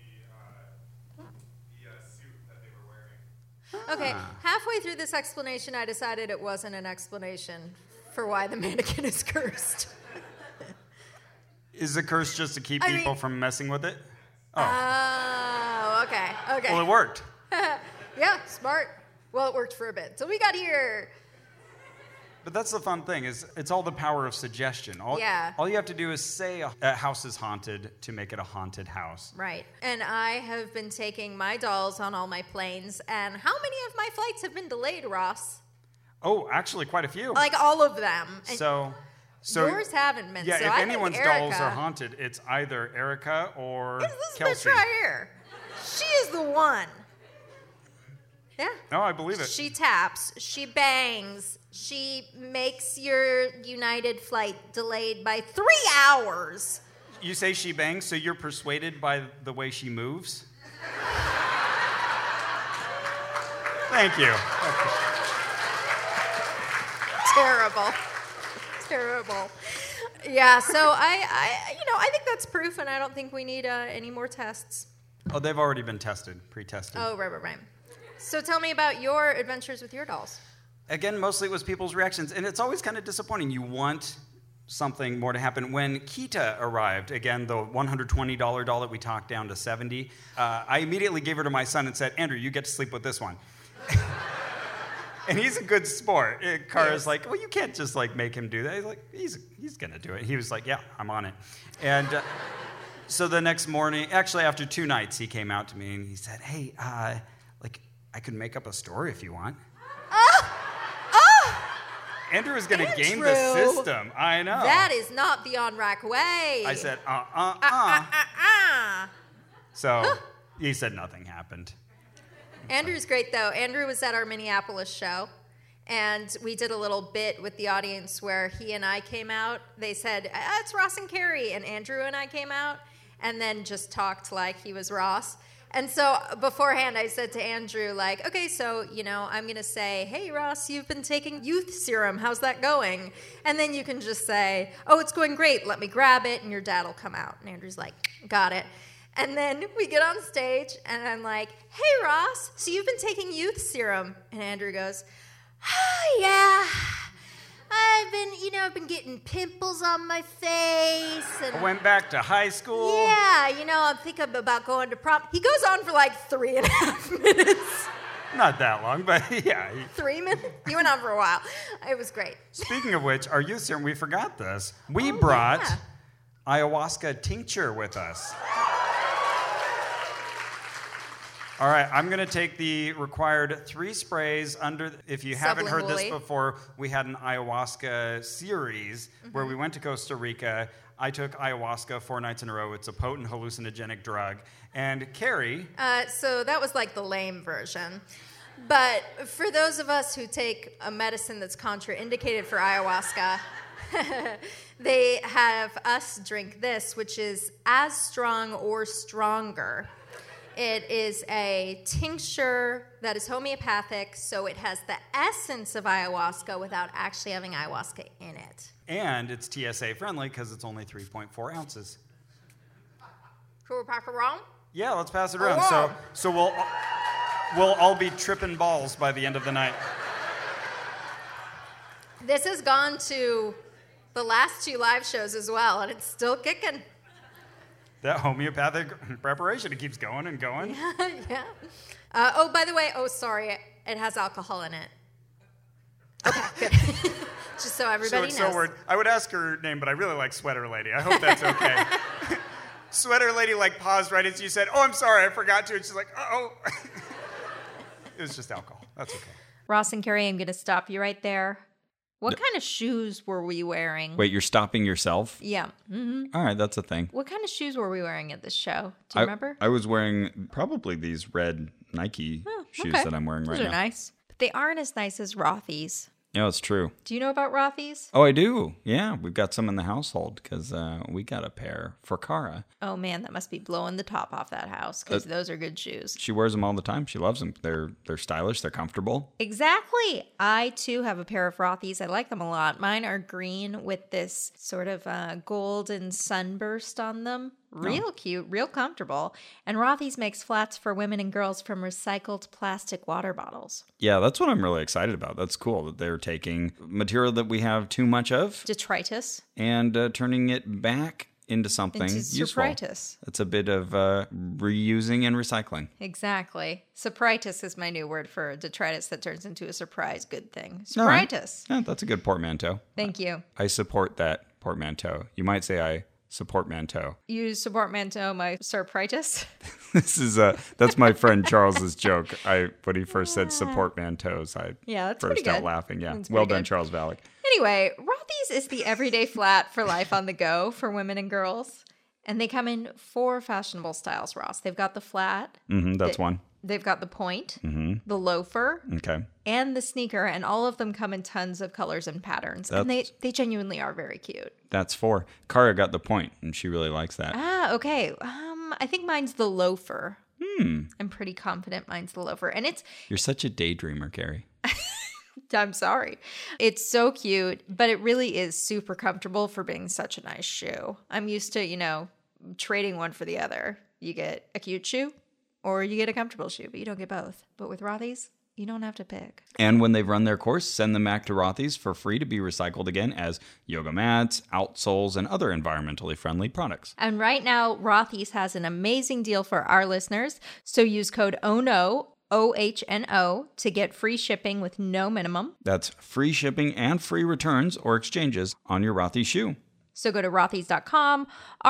the suit that they were wearing. Okay, halfway through this explanation, I decided it wasn't an explanation for why the mannequin is cursed. Is the curse just to keep people from messing with it? Oh, okay. Well, it worked. Yeah, smart. Well, it worked for a bit. So we got here. But that's the fun thing, is it's all the power of suggestion. All you have to do is say a house is haunted to make it a haunted house. Right. And I have been taking my dolls on all my planes. And how many of my flights have been delayed, Ross? Oh, actually, quite a few. Like all of them. And So yours haven't been. Yeah, so if I think anyone's Erica, dolls are haunted, it's either Erica or It's this Kelsey. bitch right here. She is the one. Yeah. No, I believe it. She taps. She bangs. She makes your United flight delayed by 3 hours. You say she bangs, so you're persuaded by the way she moves? Thank you. Terrible. Yeah, so I think that's proof, and I don't think we need any more tests. Oh, they've already been tested, pre-tested. Oh, right. So tell me about your adventures with your dolls. Again, mostly it was people's reactions, and it's always kind of disappointing. You want something more to happen. When Kita arrived, again, the $120 doll that we talked down to $70, I immediately gave her to my son and said, Andrew, you get to sleep with this one. And he's a good sport. Kara's like, well, you can't just make him do that. He's like, he's gonna do it. He was like, yeah, I'm on it. And so the next morning, actually after 2 nights, he came out to me and he said, hey, I could make up a story if you want. Andrew is gonna game the system. I know. That is not the on-rack way. I said, So he said nothing happened. Andrew's great, though. Andrew was at our Minneapolis show, and we did a little bit with the audience where he and I came out. They said, it's Ross and Carrie, and Andrew and I came out, and then just talked like he was Ross. And so beforehand, I said to Andrew, okay, so, I'm going to say, hey, Ross, you've been taking youth serum. How's that going? And then you can just say, oh, it's going great. Let me grab it, and your dad will come out. And Andrew's like, got it. And then we get on stage, and I'm like, hey, Ross, so you've been taking youth serum. And Andrew goes, oh, yeah. I've been getting pimples on my face. And I went back to high school. yeah, I'm thinking about going to prom. He goes on for 3.5 minutes. Not that long, but yeah. 3 minutes? He went on for a while. It was great. Speaking of which, our youth serum, we forgot this. We brought ayahuasca tincture with us. All right, I'm going to take the required 3 sprays under. If you haven't heard this before, we had an ayahuasca series where we went to Costa Rica. I took ayahuasca 4 nights in a row. It's a potent hallucinogenic drug. And Carrie. So that was the lame version. But for those of us who take a medicine that's contraindicated for ayahuasca, they have us drink this, which is as strong or stronger. It is a tincture that is homeopathic, so it has the essence of ayahuasca without actually having ayahuasca in it. And it's TSA friendly because it's only 3.4 ounces. Should we pass it around? Yeah, let's pass it around. wow. So we'll all be tripping balls by the end of the night. This has gone to the last 2 live shows as well, and it's still kicking. That homeopathic preparation, it keeps going and going. Yeah. By the way, sorry, it has alcohol in it. Okay, good. Just so everybody knows. So I would ask her name, but I really like Sweater Lady. I hope that's okay. Sweater Lady paused right as you said, "Oh, I'm sorry, I forgot to." And she's like, "Uh-oh." It was just alcohol. That's okay. Ross and Carrie, I'm going to stop you right there. What kind of shoes were we wearing? Wait, you're stopping yourself? Yeah. Mm-hmm. All right, that's a thing. What kind of shoes were we wearing at this show? Do you remember? I was wearing probably these red Nike shoes that I'm wearing right now. Those are nice. But they aren't as nice as Rothy's. Yeah, it's true. Do you know about Rothy's? Oh, I do. Yeah, we've got some in the household because we got a pair for Kara. Oh, man, that must be blowing the top off that house because those are good shoes. She wears them all the time. She loves them. They're stylish. They're comfortable. Exactly. I, too, have a pair of Rothy's. I like them a lot. Mine are green with this sort of golden sunburst on them. Real cute, real comfortable. And Rothy's makes flats for women and girls from recycled plastic water bottles. Yeah, that's what I'm really excited about. That's cool that they're taking material that we have too much of Detritus. and turning it back into something useful. Supritis. It's a bit of reusing and recycling. Exactly. Supritis is my new word for detritus that turns into a surprise good thing. All right. Supritis. Yeah, that's a good portmanteau. Thank you. I support that portmanteau. You might say I support manteau. You support Manto, my surpritis. This is that's my friend Charles's joke. When he first said support manteaus, I that's burst pretty out good. laughing. Yeah, That's well pretty done, good. Charles Vallick. Anyway, Rothy's is the everyday flat for life on the go for women and girls. And they come in 4 fashionable styles, Ross. They've got the flat. That's one. They've got the point, the loafer, Okay. and the sneaker. And all of them come in tons of colors and patterns. And they genuinely are very cute. That's 4. Kara got the point, and she really likes that. Ah, okay. I think mine's the loafer. I'm pretty confident mine's the loafer. And You're such a daydreamer, Carrie. I'm sorry. It's so cute, but it really is super comfortable for being such a nice shoe. I'm used to, trading one for the other. You get a cute shoe or you get a comfortable shoe, but you don't get both. But with Rothy's, you don't have to pick. And when they've run their course, send them back to Rothy's for free to be recycled again as yoga mats, outsoles, and other environmentally friendly products. And right now, Rothy's has an amazing deal for our listeners. So use code OHNO, OHNO, to get free shipping with no minimum. That's free shipping and free returns or exchanges on your Rothy's shoe. So go to rothys.com,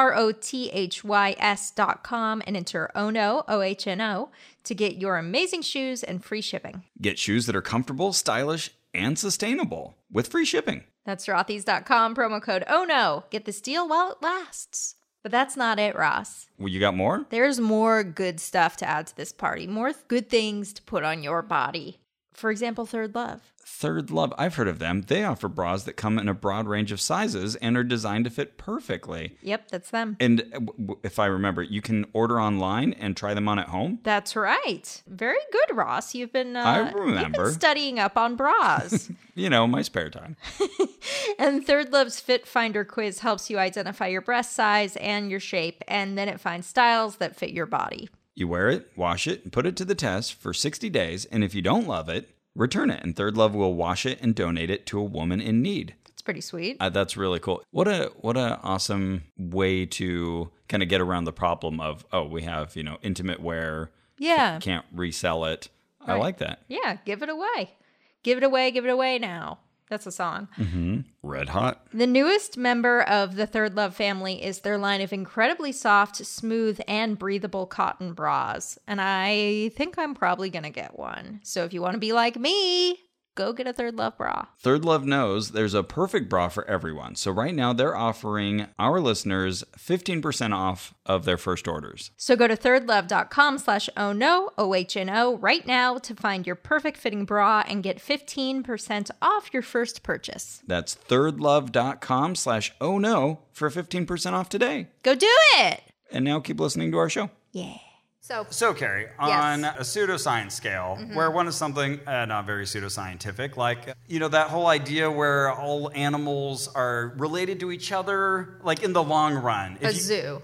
ROTHYS.com, and enter OHNO, OHNO, to get your amazing shoes and free shipping. Get shoes that are comfortable, stylish, and sustainable with free shipping. That's rothys.com, promo code OHNO. Get this deal while it lasts. But that's not it, Ross. Well, you got more? There's more good stuff to add to this party, more good things to put on your body. For example, Third Love. Third Love, I've heard of them. They offer bras that come in a broad range of sizes and are designed to fit perfectly. Yep, that's them. And if I remember, you can order online and try them on at home? That's right. Very good, Ross. You've been, I remember. You've been studying up on bras. My spare time. And Third Love's Fit Finder quiz helps you identify your breast size and your shape, and then it finds styles that fit your body. You wear it, wash it, and put it to the test for 60 days, and if you don't love it, return it, and Third Love will wash it and donate it to a woman in need. That's pretty sweet. That's really cool. What a awesome way to kind of get around the problem of, we have, intimate wear. Yeah. Can't resell it. I Right. like that. Yeah, give it away. Give it away, give it away now. That's a song. Red hot. The newest member of the Third Love family is their line of incredibly soft, smooth, and breathable cotton bras. And I think I'm probably going to get one. So if you want to be like me, go get a Third Love bra. Third Love knows there's a perfect bra for everyone. So right now they're offering our listeners 15% off of their first orders. So go to thirdlove.com/ohno, OHNO, right now to find your perfect fitting bra and get 15% off your first purchase. That's thirdlove.com/ohno for 15% off today. Go do it! And now keep listening to our show. Yeah. So, Carrie, on a pseudoscience scale, where one is something not very pseudoscientific, like, that whole idea where all animals are related to each other, like in the long run. Zoo.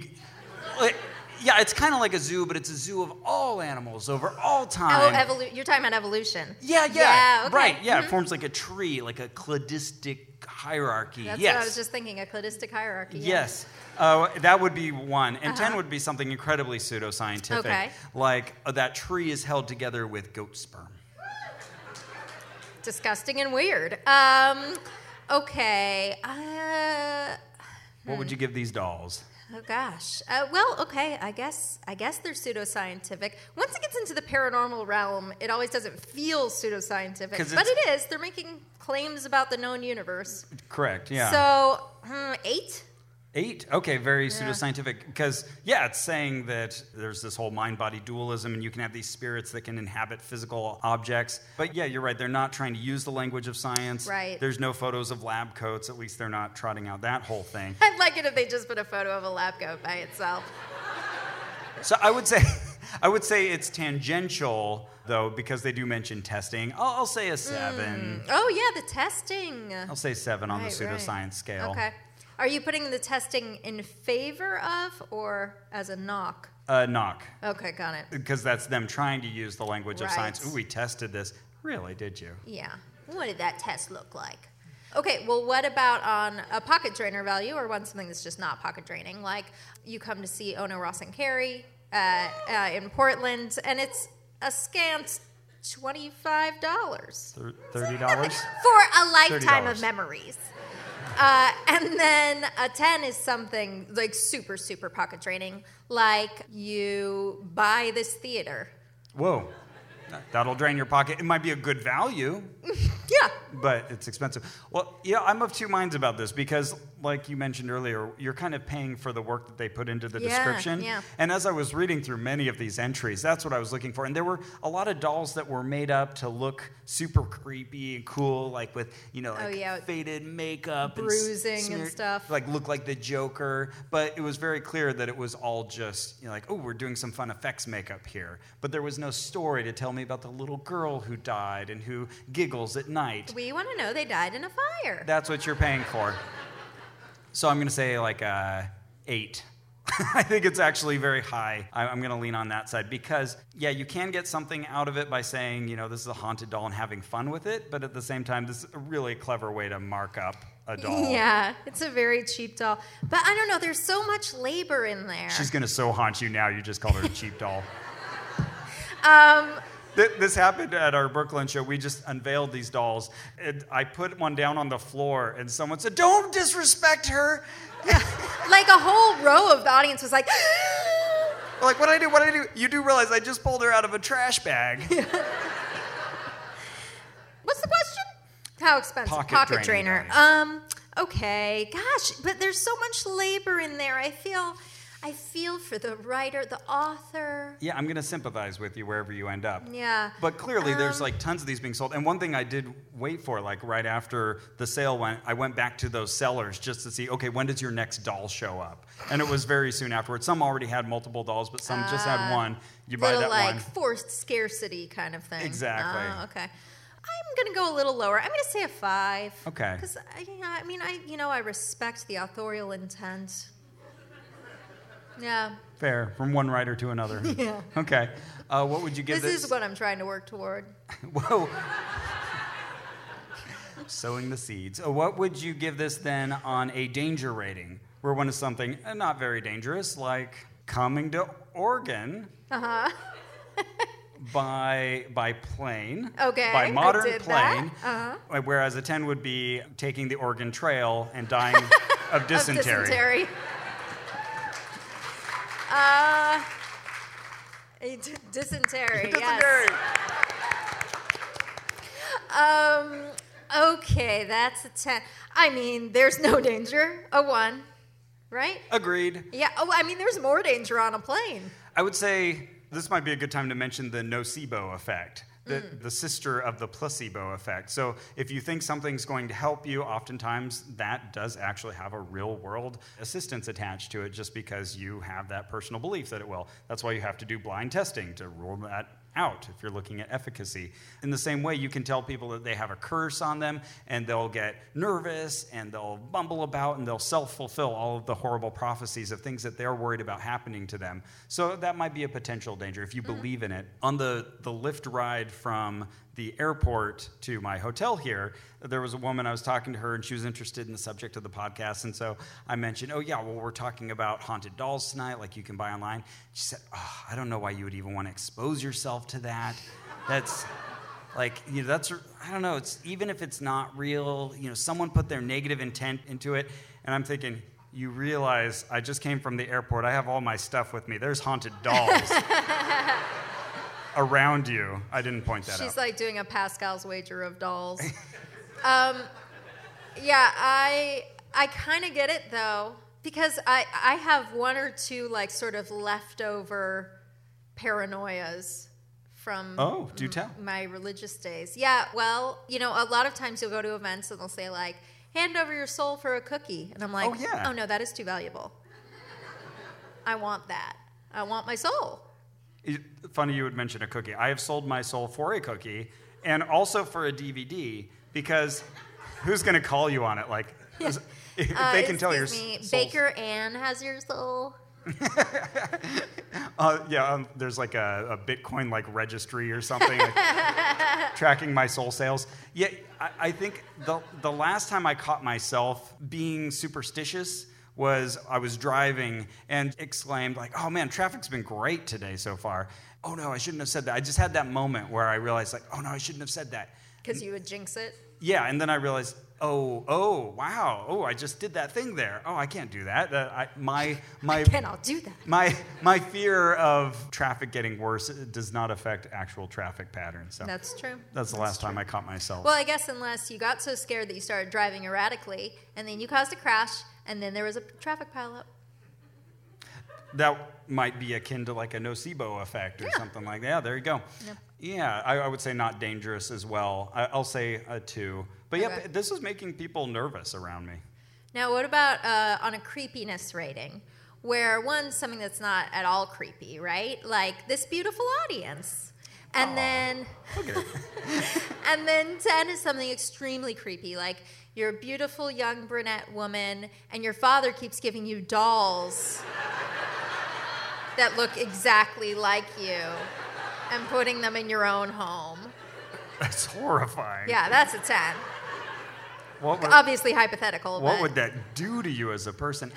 Yeah, it's kind of like a zoo, but it's a zoo of all animals over all time. Oh, you're talking about evolution. Yeah, okay. Right, yeah. It forms like a tree, like a cladistic hierarchy. That's what I was just thinking, a cladistic hierarchy. Yeah. Yes. That would be 1. And 10 would be something incredibly pseudoscientific. Okay. Like that tree is held together with goat sperm. Disgusting and weird. Okay. What would you give these dolls? Oh gosh. Well, okay. I guess they're pseudoscientific. Once it gets into the paranormal realm, it always doesn't feel pseudoscientific, 'Cause but it's- it is. They're making claims about the known universe. Correct, yeah. So 8. 8? Okay, very pseudoscientific. Because, it's saying that there's this whole mind-body dualism, and you can have these spirits that can inhabit physical objects. But yeah, you're right. They're not trying to use the language of science. Right. There's no photos of lab coats. At least they're not trotting out that whole thing. I'd like it if they just put a photo of a lab coat by itself. So I would say it's tangential, though, because they do mention testing. I'll say a 7. Oh yeah, the testing. I'll say 7 on the Right, pseudoscience right. scale. Okay. Are you putting the testing in favor of or as a knock? Knock. Okay, got it. Because that's them trying to use the language of Right. science. Ooh, we tested this. Really, did you? Yeah. What did that test look like? Okay, well, what about on a pocket drainer value or something that's just not pocket draining? Like you come to see Ono, Ross, and Carrie in Portland, and it's a scant $25. $30? For a lifetime $30. of memories. And then a 10 is something like super, super pocket draining, like you buy this theater. Whoa. That'll drain your pocket. It might be a good value, Yeah. but it's expensive. Well, I'm of two minds about this because, like you mentioned earlier, you're kind of paying for the work that they put into the description. Yeah. And as I was reading through many of these entries, that's what I was looking for. And there were a lot of dolls that were made up to look super creepy and cool, like with, faded makeup bruising and stuff. Like look like the Joker. But it was very clear that it was all just, we're doing some fun effects makeup here. But there was no story to tell me about the little girl who died and who giggles at night. We want to know they died in a fire. That's what you're paying for. So I'm going to say like 8. I think it's actually very high. I'm going to lean on that side because, you can get something out of it by saying, this is a haunted doll and having fun with it. But at the same time, this is a really clever way to mark up a doll. Yeah, it's a very cheap doll. But I don't know, there's so much labor in there. She's going to so haunt you now. You just called her a cheap doll. This happened at our Brooklyn show. We just unveiled these dolls. And I put one down on the floor, and someone said, "Don't disrespect her." Like a whole row of the audience was like, Like, what did I do? You do realize I just pulled her out of a trash bag. what's the question? How expensive? Pocket drainer. Okay. Gosh, but there's so much labor in there. I feel for the writer, the author. Yeah, I'm going to sympathize with you wherever you end up. Yeah. But clearly there's like tons of these being sold. And one thing I did wait for, like right after the sale went, I went back to those sellers just to see, okay, when does your next doll show up? And it was very soon afterwards. Some already had multiple dolls, but some just had one. You buy that like one. forced scarcity kind of thing. Exactly. Oh, okay. I'm going to go a little lower. I'm going to say a 5. Okay. Because, I respect the authorial intent. Yeah. Fair, from one writer to another. Yeah. Okay. What would you give this? This is what I'm trying to work toward. Whoa. Sowing the seeds. What would you give this then on a danger rating? Where one is something not very dangerous, like coming to Oregon by plane. Okay, By I modern did plane. that. Whereas a 10 would be taking the Oregon Trail and dying of dysentery. Dysentery. Dysentery, yes. Okay, that's a 10. I mean, there's no danger. A 1, right? Agreed. Yeah. Oh, I mean, there's more danger on a plane. I would say this might be a good time to mention the nocebo effect, the sister of the placebo effect. So if you think something's going to help you, oftentimes that does actually have a real-world assistance attached to it just because you have that personal belief that it will. That's why you have to do blind testing to rule that out if you're looking at efficacy. In the same way, you can tell people that they have a curse on them, and they'll get nervous, and they'll bumble about, and they'll self-fulfill all of the horrible prophecies of things that they're worried about happening to them. So that might be a potential danger if you believe in it. On the Lyft ride from the airport to my hotel here, there was a woman, I was talking to her, and she was interested in the subject of the podcast, and so I mentioned, oh yeah, well, we're talking about haunted dolls tonight, like you can buy online. She said, oh, I don't know why you would even want to expose yourself to that. That's like, that's, I don't know, it's even if it's not real, someone put their negative intent into it, and I'm thinking, you realize I just came from the airport, I have all my stuff with me, there's haunted dolls around you. I didn't point that out. She's like doing a Pascal's wager of dolls. Yeah, I kind of get it though, because I have one or two like sort of leftover paranoias from do tell. My religious days. Yeah, well, a lot of times you'll go to events and they'll say like, hand over your soul for a cookie. And I'm like, oh no, that is too valuable. I want that. I want my soul. Funny you would mention a cookie. I have sold my soul for a cookie and also for a DVD because who's going to call you on it? Like, if they can tell your me, Baker Ann has your soul. There's like a Bitcoin like registry or something like, tracking my soul sales. Yeah, I think the last time I caught myself being superstitious was I was driving and exclaimed like, oh man, traffic's been great today so far. Oh no, I shouldn't have said that. I just had that moment where I realized like, oh no, I shouldn't have said that. Because you would jinx it? Yeah, and then I realized, oh, wow, I just did that thing there. Oh, I can't do that. I cannot do that. My fear of traffic getting worse does not affect actual traffic patterns. So that's true. That's the last time I caught myself. Well, I guess unless you got so scared that you started driving erratically, and then you caused a crash, and then there was a traffic pileup. That might be akin to like a nocebo effect or something like that. Yeah, there you go. Yep. Yeah, I would say not dangerous as well. I'll say a 2. But okay. This is making people nervous around me. Now, what about on a creepiness rating? Where 1's something that's not at all creepy, right? Like this beautiful audience. And then and then 10 is something extremely creepy, like you're a beautiful young brunette woman and your father keeps giving you dolls that look exactly like you and putting them in your own home. That's horrifying. Yeah, that's a 10. Obviously hypothetical. What would that do to you as a person?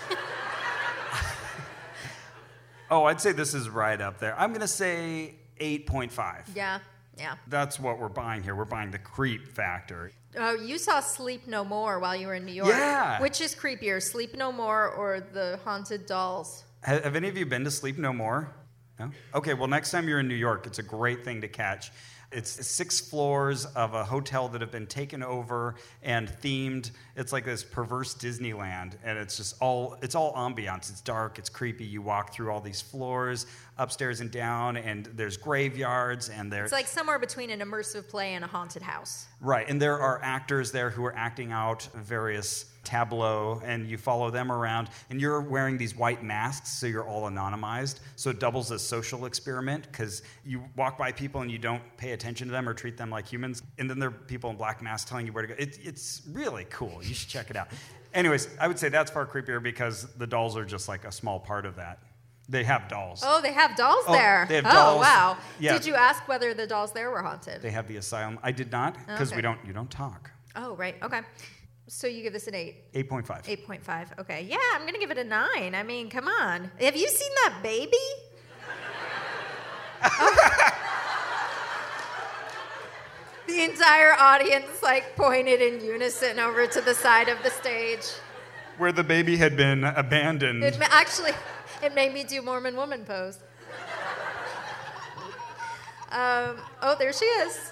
I'd say this is right up there. I'm going to say 8.5. Yeah. That's what we're buying here. We're buying the creep factor. Oh, you saw Sleep No More while you were in New York. Yeah. Which is creepier, Sleep No More or the haunted dolls? Have any of you been to Sleep No More? No? Okay, well, next time you're in New York, it's a great thing to catch. It's 6 floors of a hotel that have been taken over and themed. It's like this perverse Disneyland, and it's all ambiance. It's dark, it's creepy. You walk through all these floors, upstairs and down, and there's graveyards, and it's like somewhere between an immersive play and a haunted house. Right, and there are actors there who are acting out various tableau, and you follow them around, and you're wearing these white masks, so you're all anonymized, so it doubles as social experiment, because you walk by people and you don't pay attention to them or treat them like humans, and then there are people in black masks telling you where to go. It's really cool. You should check it out. Anyways, I would say that's far creepier because the dolls are just like a small part of that. They have dolls. Oh, they have dolls there. They have dolls. Oh, wow. Yeah. Did you ask whether the dolls there were haunted? They have the asylum. I did not, because you don't talk. Oh, right. Okay. So you give this an 8? 8.5. 8.5. Okay. Yeah, I'm going to give it a 9. I mean, come on. Have you seen that baby? The entire audience pointed in unison over to the side of the stage. Where the baby had been abandoned. It made me do Mormon woman pose. There she is.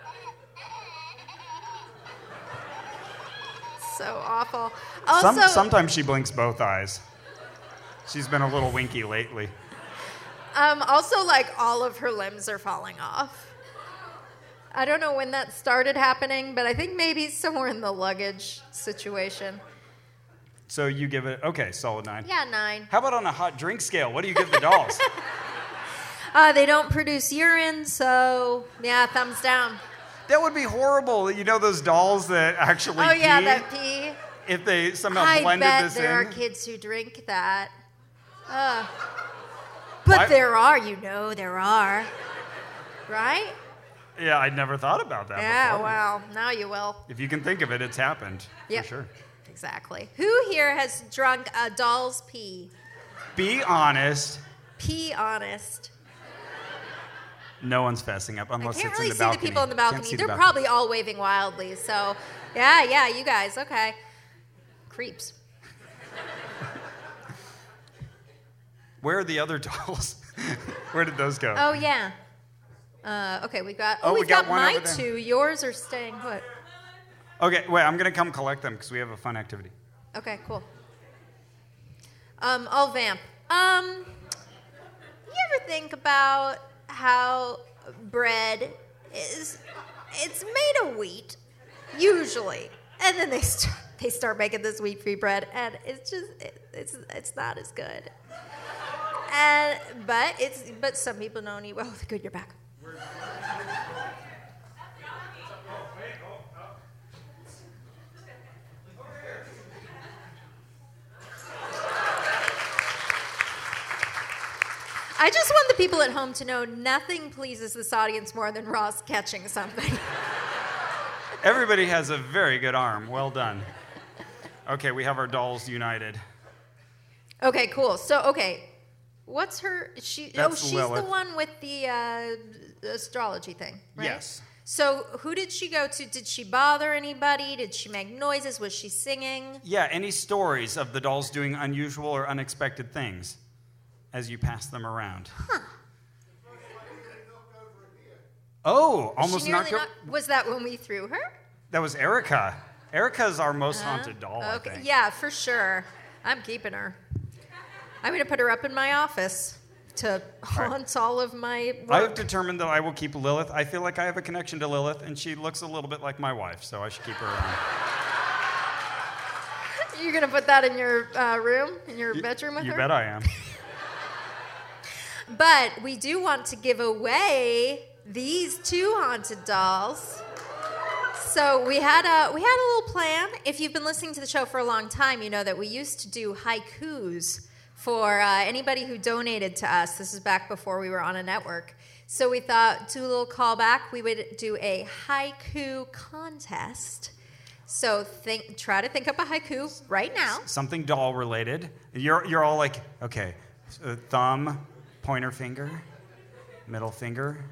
So awful. Also, sometimes she blinks both eyes. She's been a little winky lately. Also, all of her limbs are falling off. I don't know when that started happening, but I think maybe somewhere in the luggage situation. So you give it, solid 9. Yeah, 9. How about on a hot drink scale? What do you give the dolls? They don't produce urine, so yeah, thumbs down. That would be horrible. You know those dolls that actually Oh yeah, pee? that pee. If they somehow I blended bet this there are in. kids who drink that. But Why- there are, there are. Right? Yeah, I'd never thought about that Yeah, before. well, now you will. If you can think of it, it's happened. Yep. For sure. Exactly. Who here has drunk a doll's pee? Be honest. Pee honest. No one's fessing up I unless can't it's really in the see balcony. the people in the Can't balcony. see the They're balcony. probably all waving wildly. So, yeah, you guys, okay. Creeps. Where are the other dolls? Where did those go? Oh, yeah. Okay, we got. Oh, we we've got got one my over there. two. Yours are staying put. Okay, wait, I'm going to come collect them because we have a fun activity. Okay, cool. I'll vamp. You ever think about how bread is? It's made of wheat, usually, and then they start making this wheat-free bread, and it's just it's not as good. And but some people don't eat. Oh, good, you're back. I just want the people at home to know nothing pleases this audience more than Ross catching something. Everybody has a very good arm. Well done. Okay, we have our dolls united. Okay, cool. So, okay, what's her? She's That's the Lilith. one with the astrology thing, right? Yes. So, who did she go to? Did she bother anybody? Did she make noises? Was she singing? Yeah, any stories of the dolls doing unusual or unexpected things as you pass them around? Oh, almost She nearly knocked over. Was that when we threw her? That was Erica. Erica's our most haunted doll, I Okay, think. yeah, for sure. I'm keeping her. I'm going to put her up in my office to haunt all of my work. I have determined that I will keep Lilith. I feel like I have a connection to Lilith, and she looks a little bit like my wife, so I should keep her around. You're going to put that in your room, in your bedroom with You her? bet I am. But we do want to give away these two haunted dolls. So we had a little plan. If you've been listening to the show for a long time, you know that we used to do haikus for anybody who donated to us. This is back before we were on a network. So we thought, do a little callback. We would do a haiku contest. So try to think up a haiku right now. Something doll related. You're all like, okay, thumb, pointer finger, middle finger.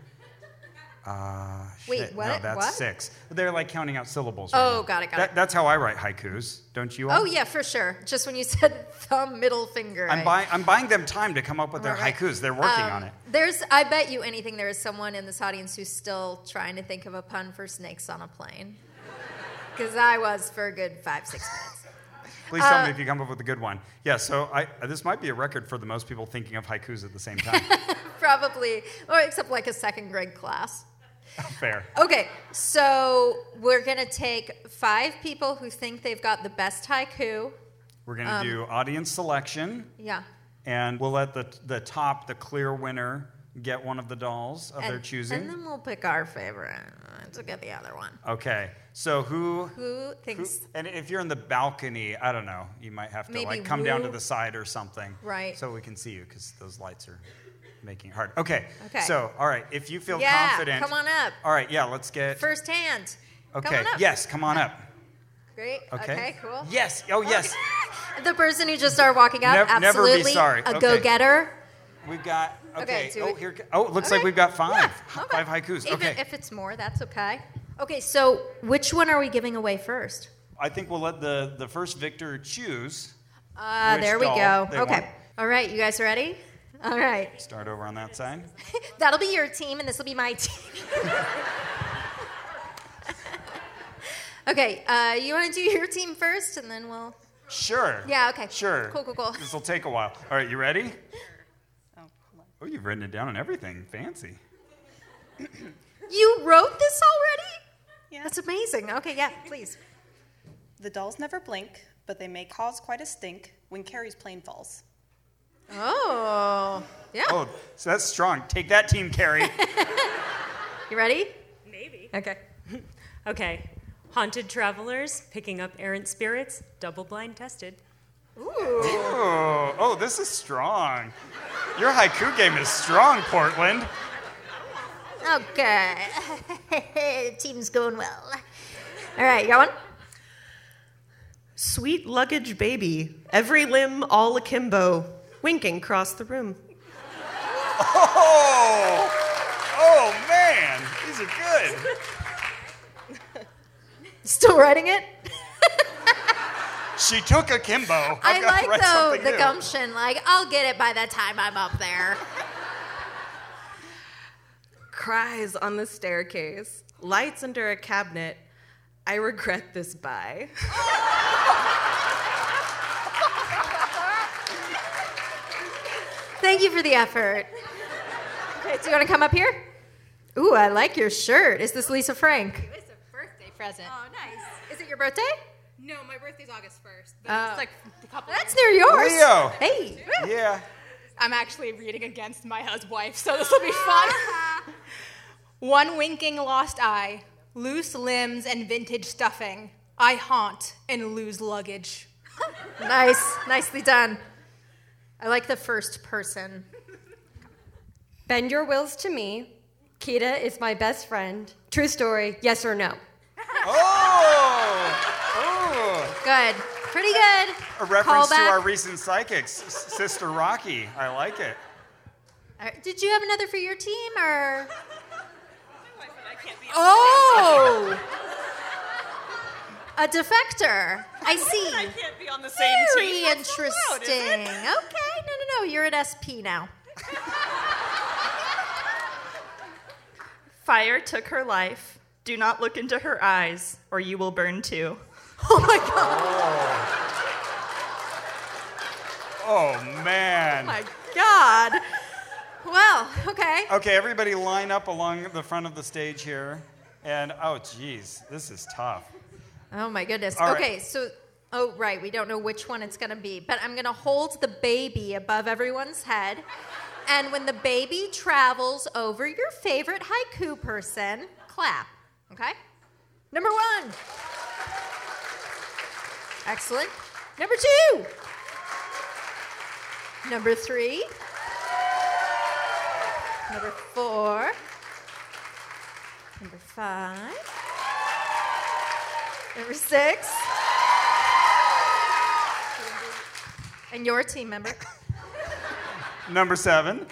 Wait, Shit, what? No, that's What? 6. They're like counting out syllables. Oh, now. got it. That's how I write haikus. Don't you all? Oh, yeah, for sure. Just when you said thumb, middle finger. I'm buying them time to come up with their Right. haikus. They're working on it. I bet you anything there is someone in this audience who's still trying to think of a pun for snakes on a plane. Because I was for a good 5-6 minutes. Please tell me if you come up with a good one. Yeah, so this might be a record for the most people thinking of haikus at the same time. Probably, or except like a second grade class. Fair. Okay, so we're going to take 5 people who think they've got the best haiku. We're going to do audience selection, Yeah. and we'll let the clear winner get one of the dolls of their And choosing. then we'll pick our favorite to get the other one. Okay, so Who thinks... and if you're in the balcony, I don't know, you might have to Maybe like come down to Wu. the side or something. Right. So we can see you because those lights are making it hard. Okay. Okay. So, all right, if you feel Yeah, confident. come on up. All right, yeah, let's get. First hand. Okay. Come on up. Yes, come on up. Great. Okay. Cool. Yes. Oh, yes. The person who just started walking up, Never be absolutely sorry. a Okay. go-getter. We've got. Okay. Okay, do oh, it. here. Oh, it looks like Okay. we've got 5. Yeah, okay. 5 haikus. Even Okay. if it's more, that's okay. Okay, so which one are we giving away first? I think we'll let the first victor choose. Which There we doll go. they Okay. want. All right, you guys ready? All right. Start over on that side. That'll be your team, and this will be my team. Okay, you want to do your team first, and then we'll... Sure. Yeah, okay. Sure. Cool. This will take a while. All right, you ready? Oh, you've written it down and everything. Fancy. You wrote this already? Yeah. That's amazing. Okay, yeah, please. The dolls never blink, but they may cause quite a stink when Carrie's plane falls. Oh. Yeah. Oh, so that's strong. Take that, Team Carrie. You ready? Maybe. Okay. Okay. Haunted travelers, picking up errant spirits, double-blind tested. Oh, this is strong. Your haiku game is strong, Portland. Okay. Team's going well. All right, you got one? Sweet luggage baby, every limb all akimbo, winking across the room. Oh, man. These are good. Still writing it? She took akimbo. I like, though, the new. gumption. Like, I'll get it by the time I'm up there. Cries on the staircase, lights under a cabinet. I regret this buy. Thank you for the effort. Okay, do you want to come up here? Ooh, I like your shirt. Is this Lisa Frank? It's a birthday present. Oh, nice. Is it your birthday? No, my birthday's August 1st. But Oh. it's like a couple That's days. near yours. Leo. Hey. Yeah. I'm actually reading against my husband, so this will be fun. One winking lost eye, loose limbs and vintage stuffing. I haunt and lose luggage. Nice. Nicely done. I like the first person. Bend your wills to me. Kita is my best friend. True story, yes or no? Oh. Good. Pretty good. A reference to Callback. our recent psychics, Sister Rocky. I like it. All right, did you have another for your team, or? Oh! A defector. I see. I can't be on the same Very team. That's so loud, interesting. isn't it? Okay, no. You're an SP now. Fire took her life. Do not look into her eyes, or you will burn too. Oh my God. Oh, man. My God. Well, okay. Okay, everybody line up along the front of the stage here. And, oh, geez, this is tough. Oh my goodness. All right. Okay, so, oh, right, we don't know which one it's going to be, but I'm going to hold the baby above everyone's head. And when the baby travels over your favorite haiku person, clap, okay? Number 1. Excellent. Number 2. Number 3. Number 4. Number 5. Number 6. And your team member. Number 7.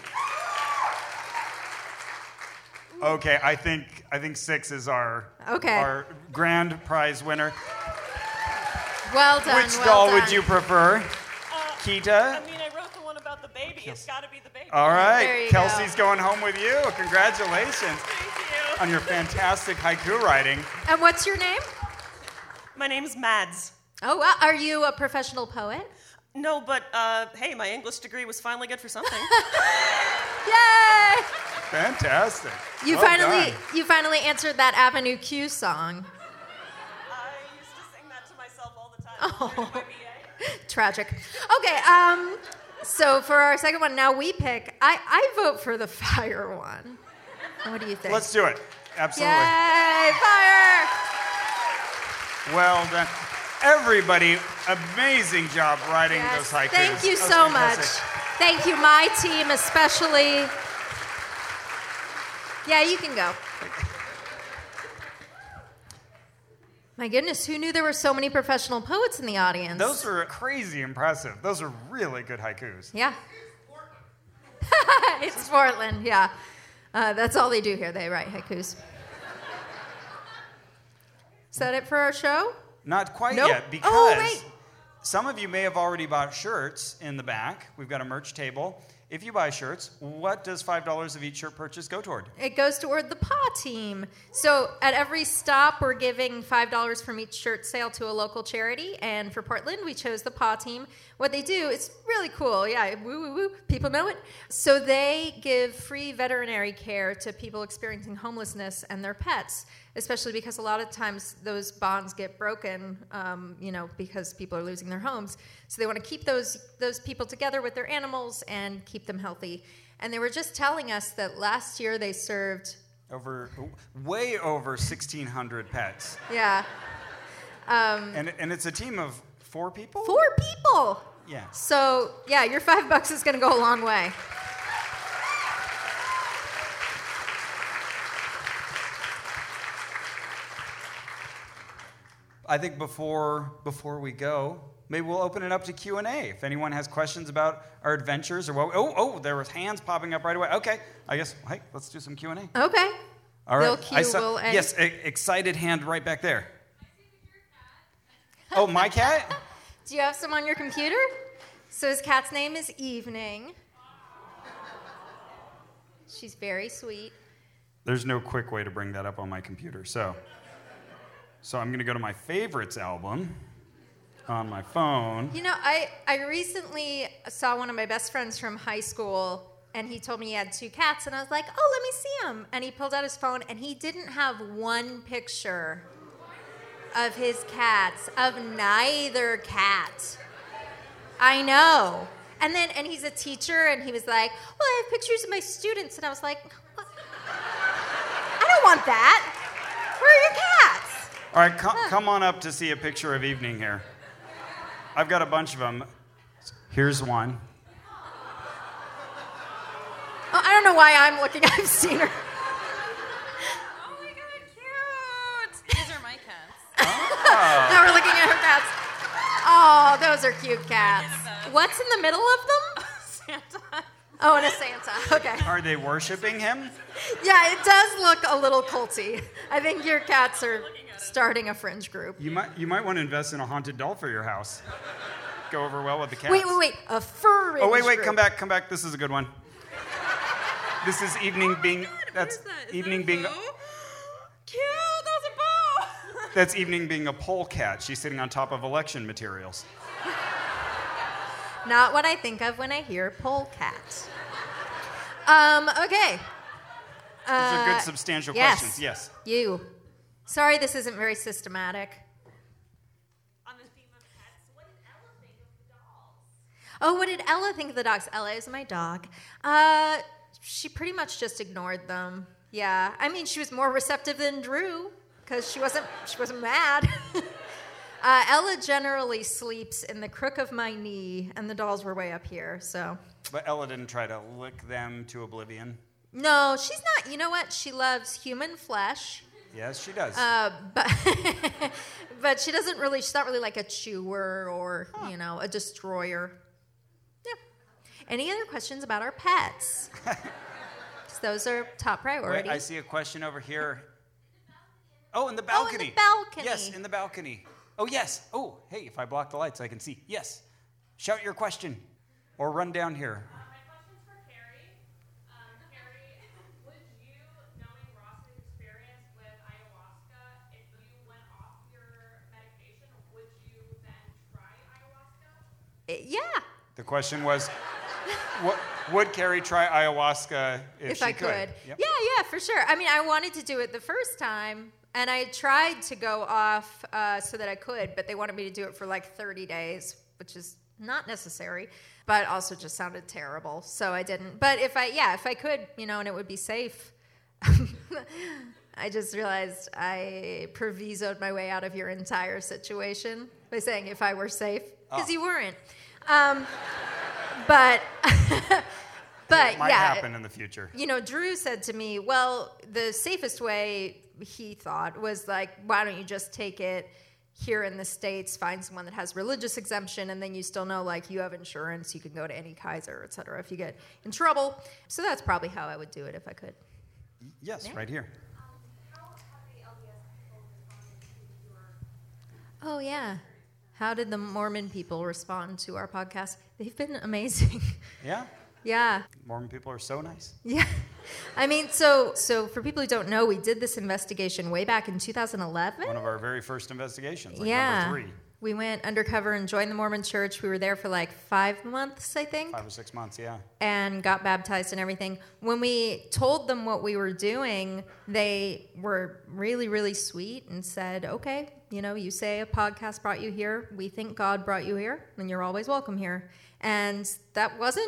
Okay, I think 6 is our grand prize winner. Well done. Which well doll done. would you prefer? Kita? I mean, I wrote the one about the baby. It's got to be the baby. All right, There you Kelsey's going home with you. Congratulations Thank you. on your fantastic haiku writing. And what's your name? My name's Mads. Oh, wow. Are you a professional poet? No, but hey, my English degree was finally good for something. Yay! Fantastic. You Well finally done. answered that Avenue Q song. I used to sing that to myself all the time. during my BA. Tragic. Okay, so for our second one, now we pick. I vote for the fire one. What do you think? Let's do it. Absolutely. Yay, fire! Well done. Everybody, amazing job writing Yes, those haikus. thank you That was so much. fantastic. Thank you, my team especially. Yeah, you can go. My goodness, who knew there were so many professional poets in the audience? Those were crazy impressive. Those are really good haikus. Yeah. It's Portland, yeah. That's all they do here. They write haikus. Is that it for our show? Not quite Nope. yet, because Oh, wait. some of you may have already bought shirts in the back. We've got a merch table. If you buy shirts, what does $5 of each shirt purchase go toward? It goes toward the PAW team. So at every stop, we're giving $5 from each shirt sale to a local charity. And for Portland, we chose the PAW team. What they do, it's really cool. Yeah, woo, woo, woo. People know it. So they give free veterinary care to people experiencing homelessness and their pets, especially because a lot of times those bonds get broken, because people are losing their homes. So they want to keep those people together with their animals and keep keep them healthy. And they were just telling us that last year they served way over 1,600 pets. Yeah. And it's a team of 4 people? 4 people. Yeah. So, yeah, your $5 is going to go a long way. I think before we go, maybe we'll open it up to Q&A. If anyone has questions about our adventures or what. There was hands popping up right away. Okay, I guess, hey, let's do some Q&A. Okay. All right. Will end. Yes, excited hand right back there. Oh, my cat? Do you have some on your computer? So his cat's name is Evening. She's very sweet. There's no quick way to bring that up on my computer. So I'm going to go to my favorites album on my phone. You know, I recently saw one of my best friends from high school, and he told me he had 2 cats, and I was like, oh, let me see them. And he pulled out his phone, and he didn't have one picture of his cats, of neither cat. I know. And he's a teacher, and he was like, well, I have pictures of my students. And I was like, what? I don't want that. Where are your cats? All right, come on up to see a picture of Evening here. I've got a bunch of them. Here's one. Oh, I don't know why I'm looking. I've seen her. Oh my God, cute. These are my cats. Now we're looking at her cats. Oh, those are cute cats. What's in the middle of them? Santa. Oh, and a Santa. Okay. Are they worshiping him? Yeah, it does look a little culty. I think your cats are starting a fringe group. You might want to invest in a haunted doll for your house. Go over well with the cats. Wait. A fringe Oh, wait. group. Come back. This is a good one. This is Evening being... That's Evening being... Cute, that was a bow. That's Evening being a polecat. She's sitting on top of election materials. Not what I think of when I hear polecat. Okay. These are good, substantial questions. Yes. You. Sorry, this isn't very systematic. On the theme of pets, what did Ella think of the dolls? Oh, what did Ella think of the dogs? Ella is my dog. She pretty much just ignored them. Yeah. I mean, she was more receptive than Drew because she wasn't mad. Ella generally sleeps in the crook of my knee, and the dolls were way up here, so. But Ella didn't try to lick them to oblivion. No, she's not. You know what? She loves human flesh. Yes, she does. But she's not really like a chewer or, a destroyer. Yeah. Any other questions about our pets? 'Cause those are top priority. Wait, I see a question over here. Oh, in the balcony. Oh, in the balcony. Yes, in the balcony. Oh, yes. Oh, hey, if I block the lights, I can see. Yes. Shout your question or run down here. My question's for Carrie. Carrie, would you, knowing Ross's experience with ayahuasca, if you went off your medication, would you then try ayahuasca? Yeah. The question was, would Carrie try ayahuasca if she I could? Yep. Yeah, for sure. I mean, I wanted to do it the first time, and I tried to go off so that I could, but they wanted me to do it for like 30 days, which is not necessary, but also just sounded terrible, so I didn't. But if I could, and it would be safe. I just realized I provisoed my way out of your entire situation by saying if I were safe, because you weren't. But it might happen in the future. Drew said to me, well, the safest way he thought was like, why don't you just take it here in the States, find someone that has religious exemption, and then you still know, like, you have insurance, you can go to any Kaiser, et cetera, if you get in trouble. So that's probably how I would do it if I could. Yes, right here. How have the LDS people responded to your... Oh, yeah. How did the Mormon people respond to our podcast? They've been amazing. Yeah? Yeah. Mormon people are so nice. Yeah. I mean, so for people who don't know, we did this investigation way back in 2011. One of our very first investigations, yeah. number 3. We went undercover and joined the Mormon church. We were there for like 5 months, I think. 5 or 6 months, yeah. And got baptized and everything. When we told them what we were doing, they were really, really sweet and said, okay, you say a podcast brought you here. We think God brought you here, and you're always welcome here. And that wasn't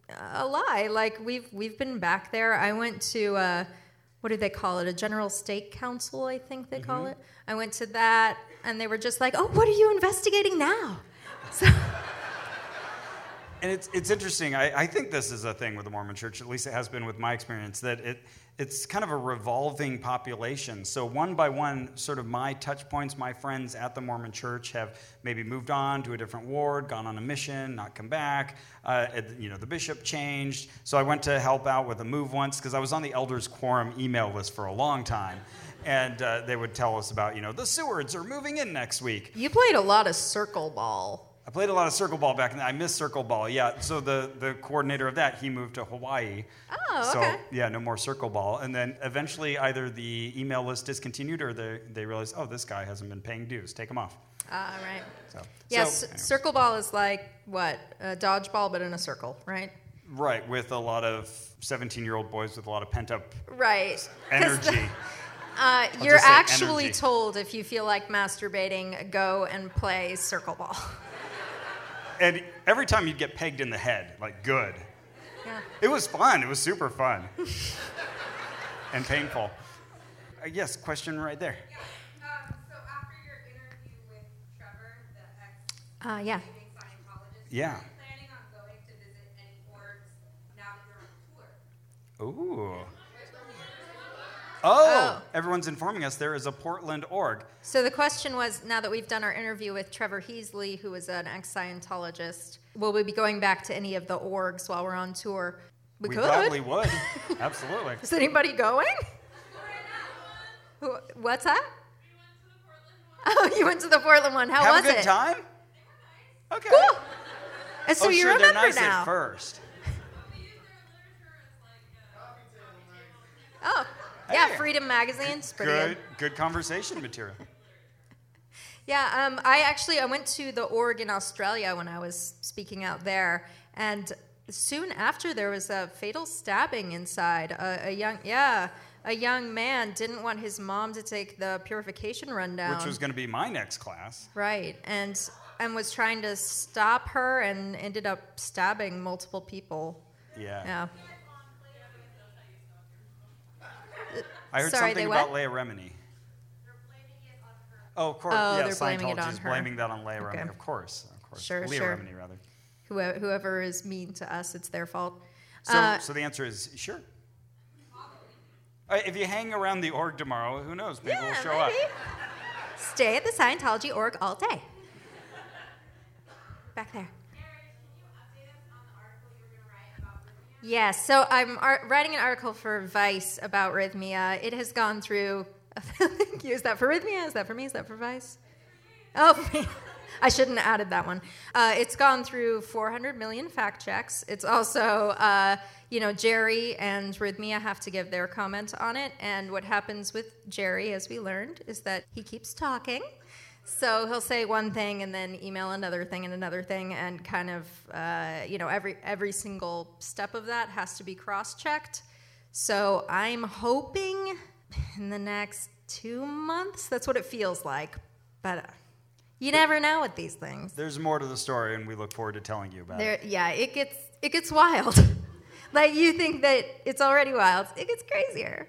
a lie. Like we've been back there. I went to what do they call it? A General State Council, I think they call it. I went to that, and they were just like, "Oh, what are you investigating now?" So. And it's interesting. I think this is a thing with the Mormon Church, at least it has been with my experience, that it's kind of a revolving population. So one by one, sort of my touch points, my friends at the Mormon Church have maybe moved on to a different ward, gone on a mission, not come back. The bishop changed. So I went to help out with a move once because I was on the Elders Quorum email list for a long time. And they would tell us about, the Sewards are moving in next week. You played a lot of circle ball. I played a lot of circle ball back then. I missed circle ball, yeah. So the coordinator of that, he moved to Hawaii. Oh, okay. So, yeah, no more circle ball. And then eventually either the email list discontinued or they realized, oh, this guy hasn't been paying dues. Take him off. Right. So, circle ball is like, what, a dodgeball but in a circle, right? Right, with a lot of 17-year-old boys with a lot of pent-up You're energy. actually energy. told if you feel like masturbating, go and play circle ball. And every time you'd get pegged in the head, like good. Yeah. It was fun. It was super fun. And painful. Yes, question right there. So after your interview with Trevor, the Yeah. Scientologist, Yeah. are you planning on going to visit any orgs now that you're on tour? Ooh. Oh, everyone's informing us there is a Portland org. So the question was, now that we've done our interview with Trevor Heasley, who is an ex-Scientologist, will we be going back to any of the orgs while we're on tour? We could. Probably would. Absolutely. Is anybody going? What's that? Oh, you went to the Portland one. How was it? Have a good time? Okay. Cool. And so you sure, remember they're nice now. At first. Oh, yeah, Hey. Freedom Magazine's pretty good. Good conversation material. Yeah, I went to the org in Australia when I was speaking out there, and soon after there was a fatal stabbing inside. A young man didn't want his mom to take the purification rundown, Which was going to be my next class. right, and was trying to stop her and ended up stabbing multiple people. Yeah. Yeah. I heard Sorry, something they about what? Leah Remini. Oh, of course. Oh, yeah, they're blaming it Scientology on is her. blaming that on Leah Okay. Remini. Of course. Sure, Leah sure. Remini, rather. Whoever is mean to us, it's their fault. So the answer is sure. If you hang around the org tomorrow, who knows? Maybe we'll show up. Stay at the Scientology org all day. Back there. Yes, so I'm writing an article for Vice about Rhythmia. It has gone through. Is that for Rhythmia? Is that for me? Is that for Vice? Oh, for me. I shouldn't have added that one. It's gone through 400 million fact checks. It's also, Jerry and Rhythmia have to give their comment on it. And what happens with Jerry, as we learned, is that he keeps talking. So he'll say one thing and then email another thing and another thing, and kind of, every single step of that has to be cross-checked. So I'm hoping in the next 2 months, that's what it feels like. But you never know with these things. There's more to the story, and we look forward to telling you about it. Yeah, it gets wild. Like you think that it's already wild, it gets crazier.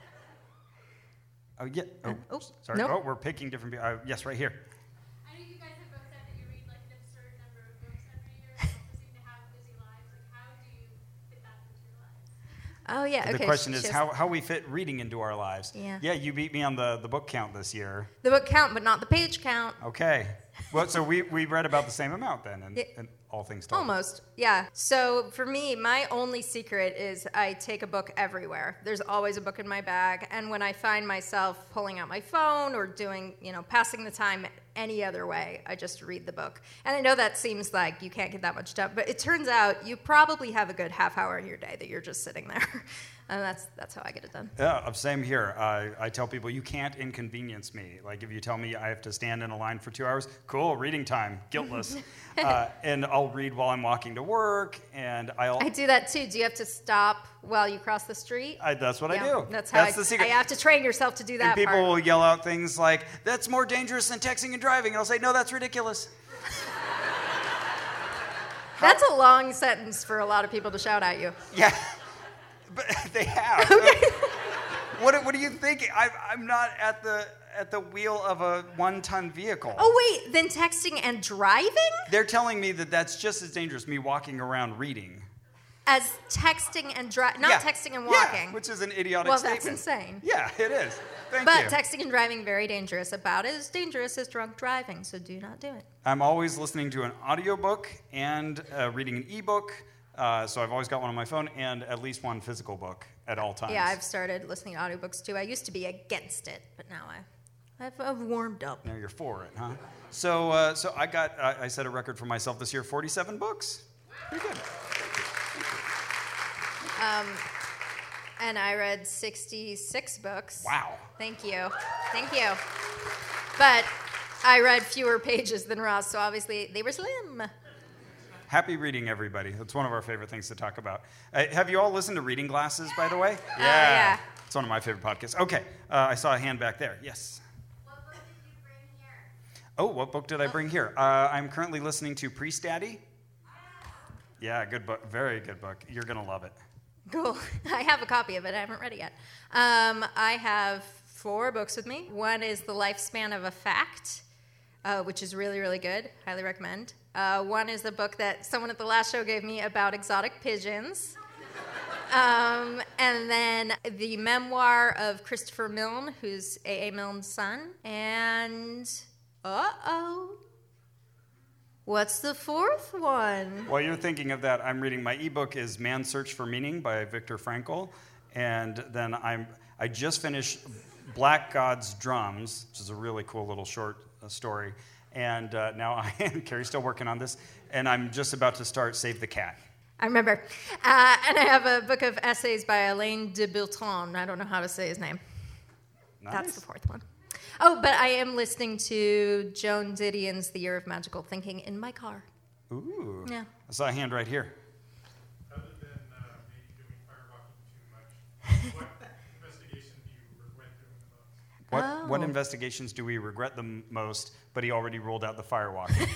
Oh, yeah. Oh, sorry. nope. Oh, we're picking different people. Yes, right here. I know you guys have both said that you read like an absurd number of books every year. You also seem to have busy lives. Like, how do you fit that into your lives? Oh, yeah. The Okay. question is how we fit reading into our lives. Yeah. Yeah, you beat me on the book count this year. The book count, but not the page count. Okay. Well, so we read about the same amount then, and all things told. Almost, yeah. So for me, my only secret is I take a book everywhere. There's always a book in my bag, and when I find myself pulling out my phone or doing, passing the time any other way, I just read the book. And I know that seems like you can't get that much done, but it turns out you probably have a good half hour in your day that you're just sitting there. And that's how I get it done. Yeah, same here. I tell people you can't inconvenience me. Like if you tell me I have to stand in a line for 2 hours, cool, reading time, guiltless. And I'll read while I'm walking to work, and I do that too. Do you have to stop while you cross the street? That's what I do. That's how the secret. I have to train yourself to do that. And people part. will yell out things like, "That's more dangerous than texting and driving," and I'll say, "No, that's ridiculous." That's a long sentence for a lot of people to shout at you. Yeah, but they have. Okay. What do you think? I'm not at the wheel of a 1-ton vehicle. Oh, wait, then texting and driving? They're telling me that that's just as dangerous, me walking around reading. As texting and driving, not texting and walking. Yeah, which is an idiotic well, statement. Well, that's insane. Yeah, it is. Thank but you. Texting and driving, very dangerous. About as dangerous as drunk driving, so do not do it. I'm always listening to an audiobook and reading an ebook. So I've always got one on my phone and at least one physical book at all times. Yeah, I've started listening to audiobooks too. I used to be against it, but now I've warmed up. Now you're for it, huh? So I set a record for myself this year, 47 books. Pretty good. And I read 66 books. Wow. Thank you. But I read fewer pages than Ross, so obviously they were slim. Happy reading, everybody. That's one of our favorite things to talk about. Have you all listened to Reading Glasses, by the way? Yeah. It's one of my favorite podcasts. Okay, I saw a hand back there. Yes. What book did you bring here? Oh, what book did I bring here? I'm currently listening to Priest Daddy. Yeah, good book. Very good book. You're going to love it. Cool. I have a copy of it. I haven't read it yet. I have 4 books with me. One is The Lifespan of a Fact, which is really, really good. Highly recommend. One is the book that someone at the last show gave me about exotic pigeons. And then the memoir of Christopher Milne, who's A.A. Milne's son. And, what's the 4th one? While you're thinking of that, I'm reading my ebook is Man's Search for Meaning by Viktor Frankl. And then I just finished Black God's Drums, which is a really cool little short story. And now I am, Carrie's still working on this, and I'm just about to start Save the Cat. I remember. And I have a book of essays by Alain de Botton. I don't know how to say his name. Nice. That's the 4th one. Oh, but I am listening to Joan Didion's The Year of Magical Thinking in my car. Ooh. Yeah. I saw a hand right here. Other than maybe doing firewalking too much, what investigation do you regret doing the most? What investigations do we regret the most, but he already ruled out the firewalking?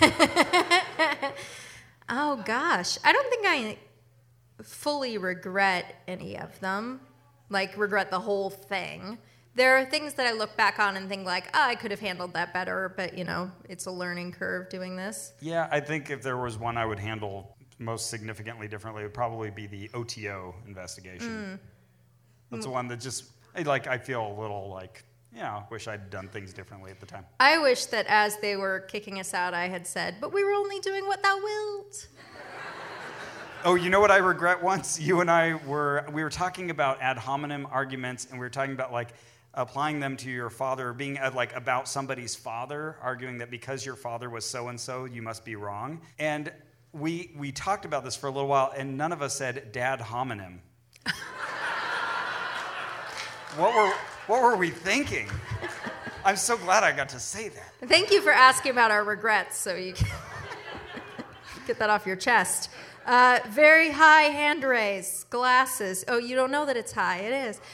Oh, gosh. I don't think I fully regret any of them, like regret the whole thing. There are things that I look back on and think like, I could have handled that better, but, it's a learning curve doing this. Yeah, I think if there was one I would handle most significantly differently, it would probably be the OTO investigation. That's the one that just, I feel a little wish I'd done things differently at the time. I wish that as they were kicking us out, I had said, but we were only doing what thou wilt. Oh, you know what I regret once? You and I we were talking about ad hominem arguments, and we were talking about applying them to your father, being about somebody's father, arguing that because your father was so-and-so, you must be wrong. And we talked about this for a little while, and none of us said dad homonym. What were we thinking? I'm so glad I got to say that. Thank you for asking about our regrets, so you can get that off your chest. Very high hand raise. Glasses. Oh, you don't know that it's high. It is.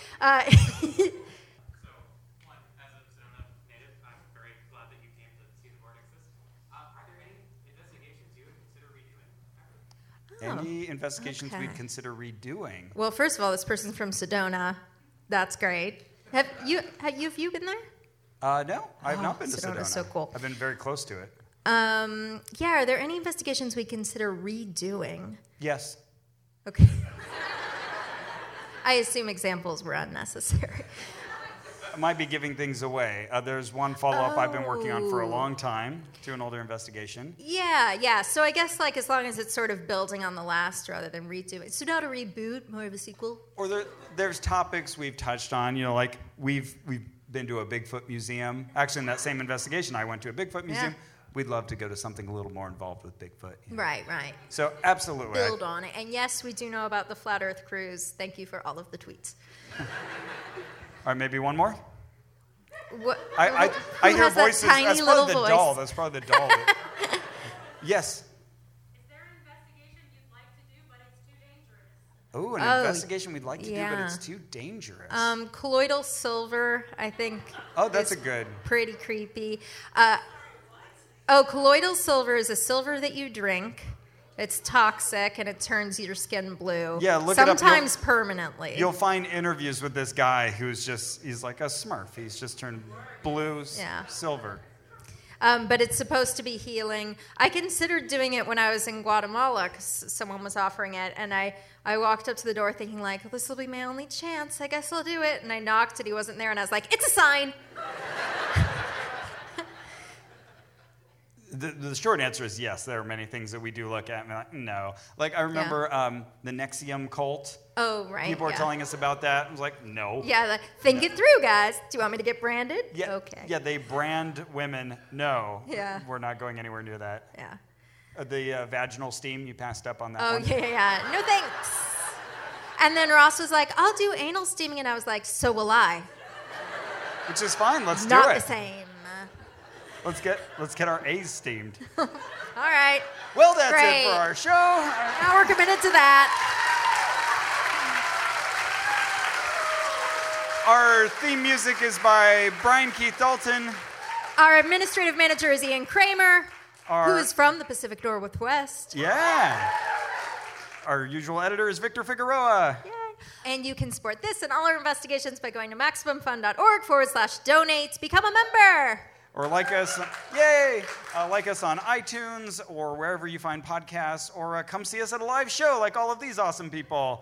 Any investigations we'd consider redoing? Well, first of all, this person's from Sedona. That's great. Have you been there? No, I've not been to Sedona. Sedona's so cool. I've been very close to it. Are there any investigations we consider redoing? Yes. Okay. I assume examples were unnecessary. I might be giving things away. There's one follow-up I've been working on for a long time to an older investigation. Yeah. So I guess as long as it's sort of building on the last rather than redoing. So not a reboot, more of a sequel? Or there's topics we've touched on. We've been to a Bigfoot museum. Actually, in that same investigation, I went to a Bigfoot museum. Yeah. We'd love to go to something a little more involved with Bigfoot. Right. So absolutely. Build on it. And yes, we do know about the Flat Earth Cruise. Thank you for all of the tweets. All right, maybe one more? What? I hear voices. That's probably the doll. That's probably the doll. Yes. Is there an investigation you'd like to do, but it's too dangerous? Oh, an investigation we'd like to do, but it's too dangerous. Colloidal silver, I think. Oh, that's a good. Pretty creepy. Colloidal silver is a silver that you drink, It's toxic and it turns your skin blue. Yeah, look it up. Sometimes permanently. You'll find interviews with this guy he's like a Smurf. He's just turned blue, silver. But it's supposed to be healing. I considered doing it when I was in Guatemala because someone was offering it. And I walked up to the door thinking, like, this will be my only chance. I guess I'll do it. And I knocked and he wasn't there. And I was like, it's a sign. The short answer is yes. There are many things that we do look at and we're like, no. Like, I remember the Nexium cult. Oh, right. People were telling us about that. I was like, no. Yeah, think it through, guys. Do you want me to get branded? Yeah, okay. Yeah, they brand women. No. Yeah. We're not going anywhere near that. Yeah. The vaginal steam, you passed up on that one. Oh, yeah. No thanks. And then Ross was like, I'll do anal steaming. And I was like, so will I. Which is fine. Let's do it. Not the same. Let's get our A's steamed. All right. Well, that's Great. it for our show. Now we're committed to that. Our theme music is by Brian Keith Dalton. Our administrative manager is Ian Kramer, who is from the Pacific Northwest. Yeah. Our usual editor is Victor Figueroa. Yay. And you can support this and all our investigations by going to MaximumFun.org/donate. Become a member. Or like us, like us on iTunes or wherever you find podcasts, or come see us at a live show like all of these awesome people.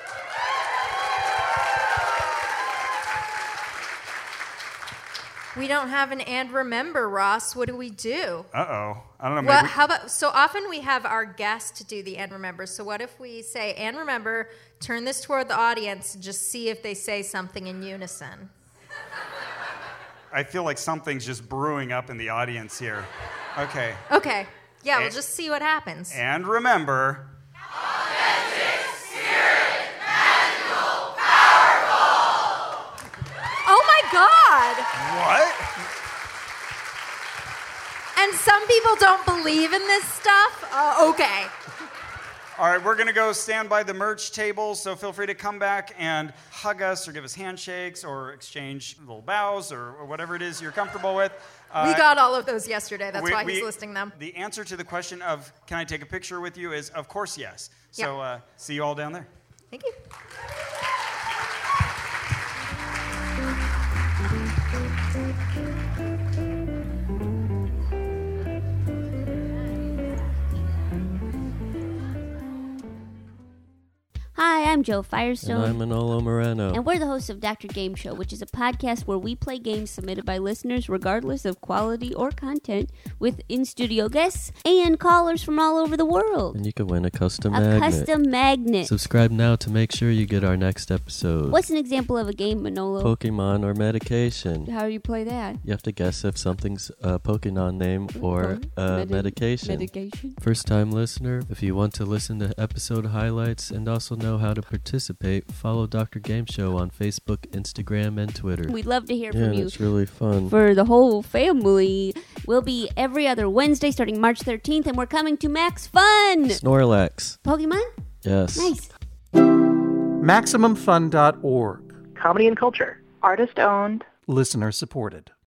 We don't have an and remember, Ross. What do we do? Uh-oh. I don't know. Well, how about, so often we have our guest do the and remember. So what if we say, and remember, turn this toward the audience, and just see if they say something in unison. I feel like something's just brewing up in the audience here. Okay. Okay. Yeah, we'll just see what happens. And remember... Authentic, spirit, magical, powerful! Oh my God! What? And some people don't believe in this stuff? Okay. All right, we're going to go stand by the merch table, so feel free to come back and hug us or give us handshakes or exchange little bows or whatever it is you're comfortable with. We got all of those yesterday. That's why he's listing them. The answer to the question of, can I take a picture with you, is, of course, yes. So see you all down there. Thank you. Hi, I'm Joe Firestone. And I'm Manolo Moreno. And we're the hosts of Dr. Game Show, which is a podcast where we play games submitted by listeners regardless of quality or content, with in-studio guests and callers from all over the world. And you can win a custom magnet. Custom magnet. Subscribe now to make sure you get our next episode. What's an example of a game, Manolo? Pokemon or medication. How do you play that? You have to guess if something's a Pokemon name or a medication. Medication. First-time listener, if you want to listen to episode highlights and also know how to participate, follow Dr. Game Show on Facebook, Instagram, and Twitter. We'd love to hear from you. Yeah, it's really fun. For the whole family. We'll be every other Wednesday starting March 13th, and we're coming to Max Fun! Snorlax. Pokemon? Yes. Nice. MaximumFun.org. Comedy and culture. Artist owned. Listener supported.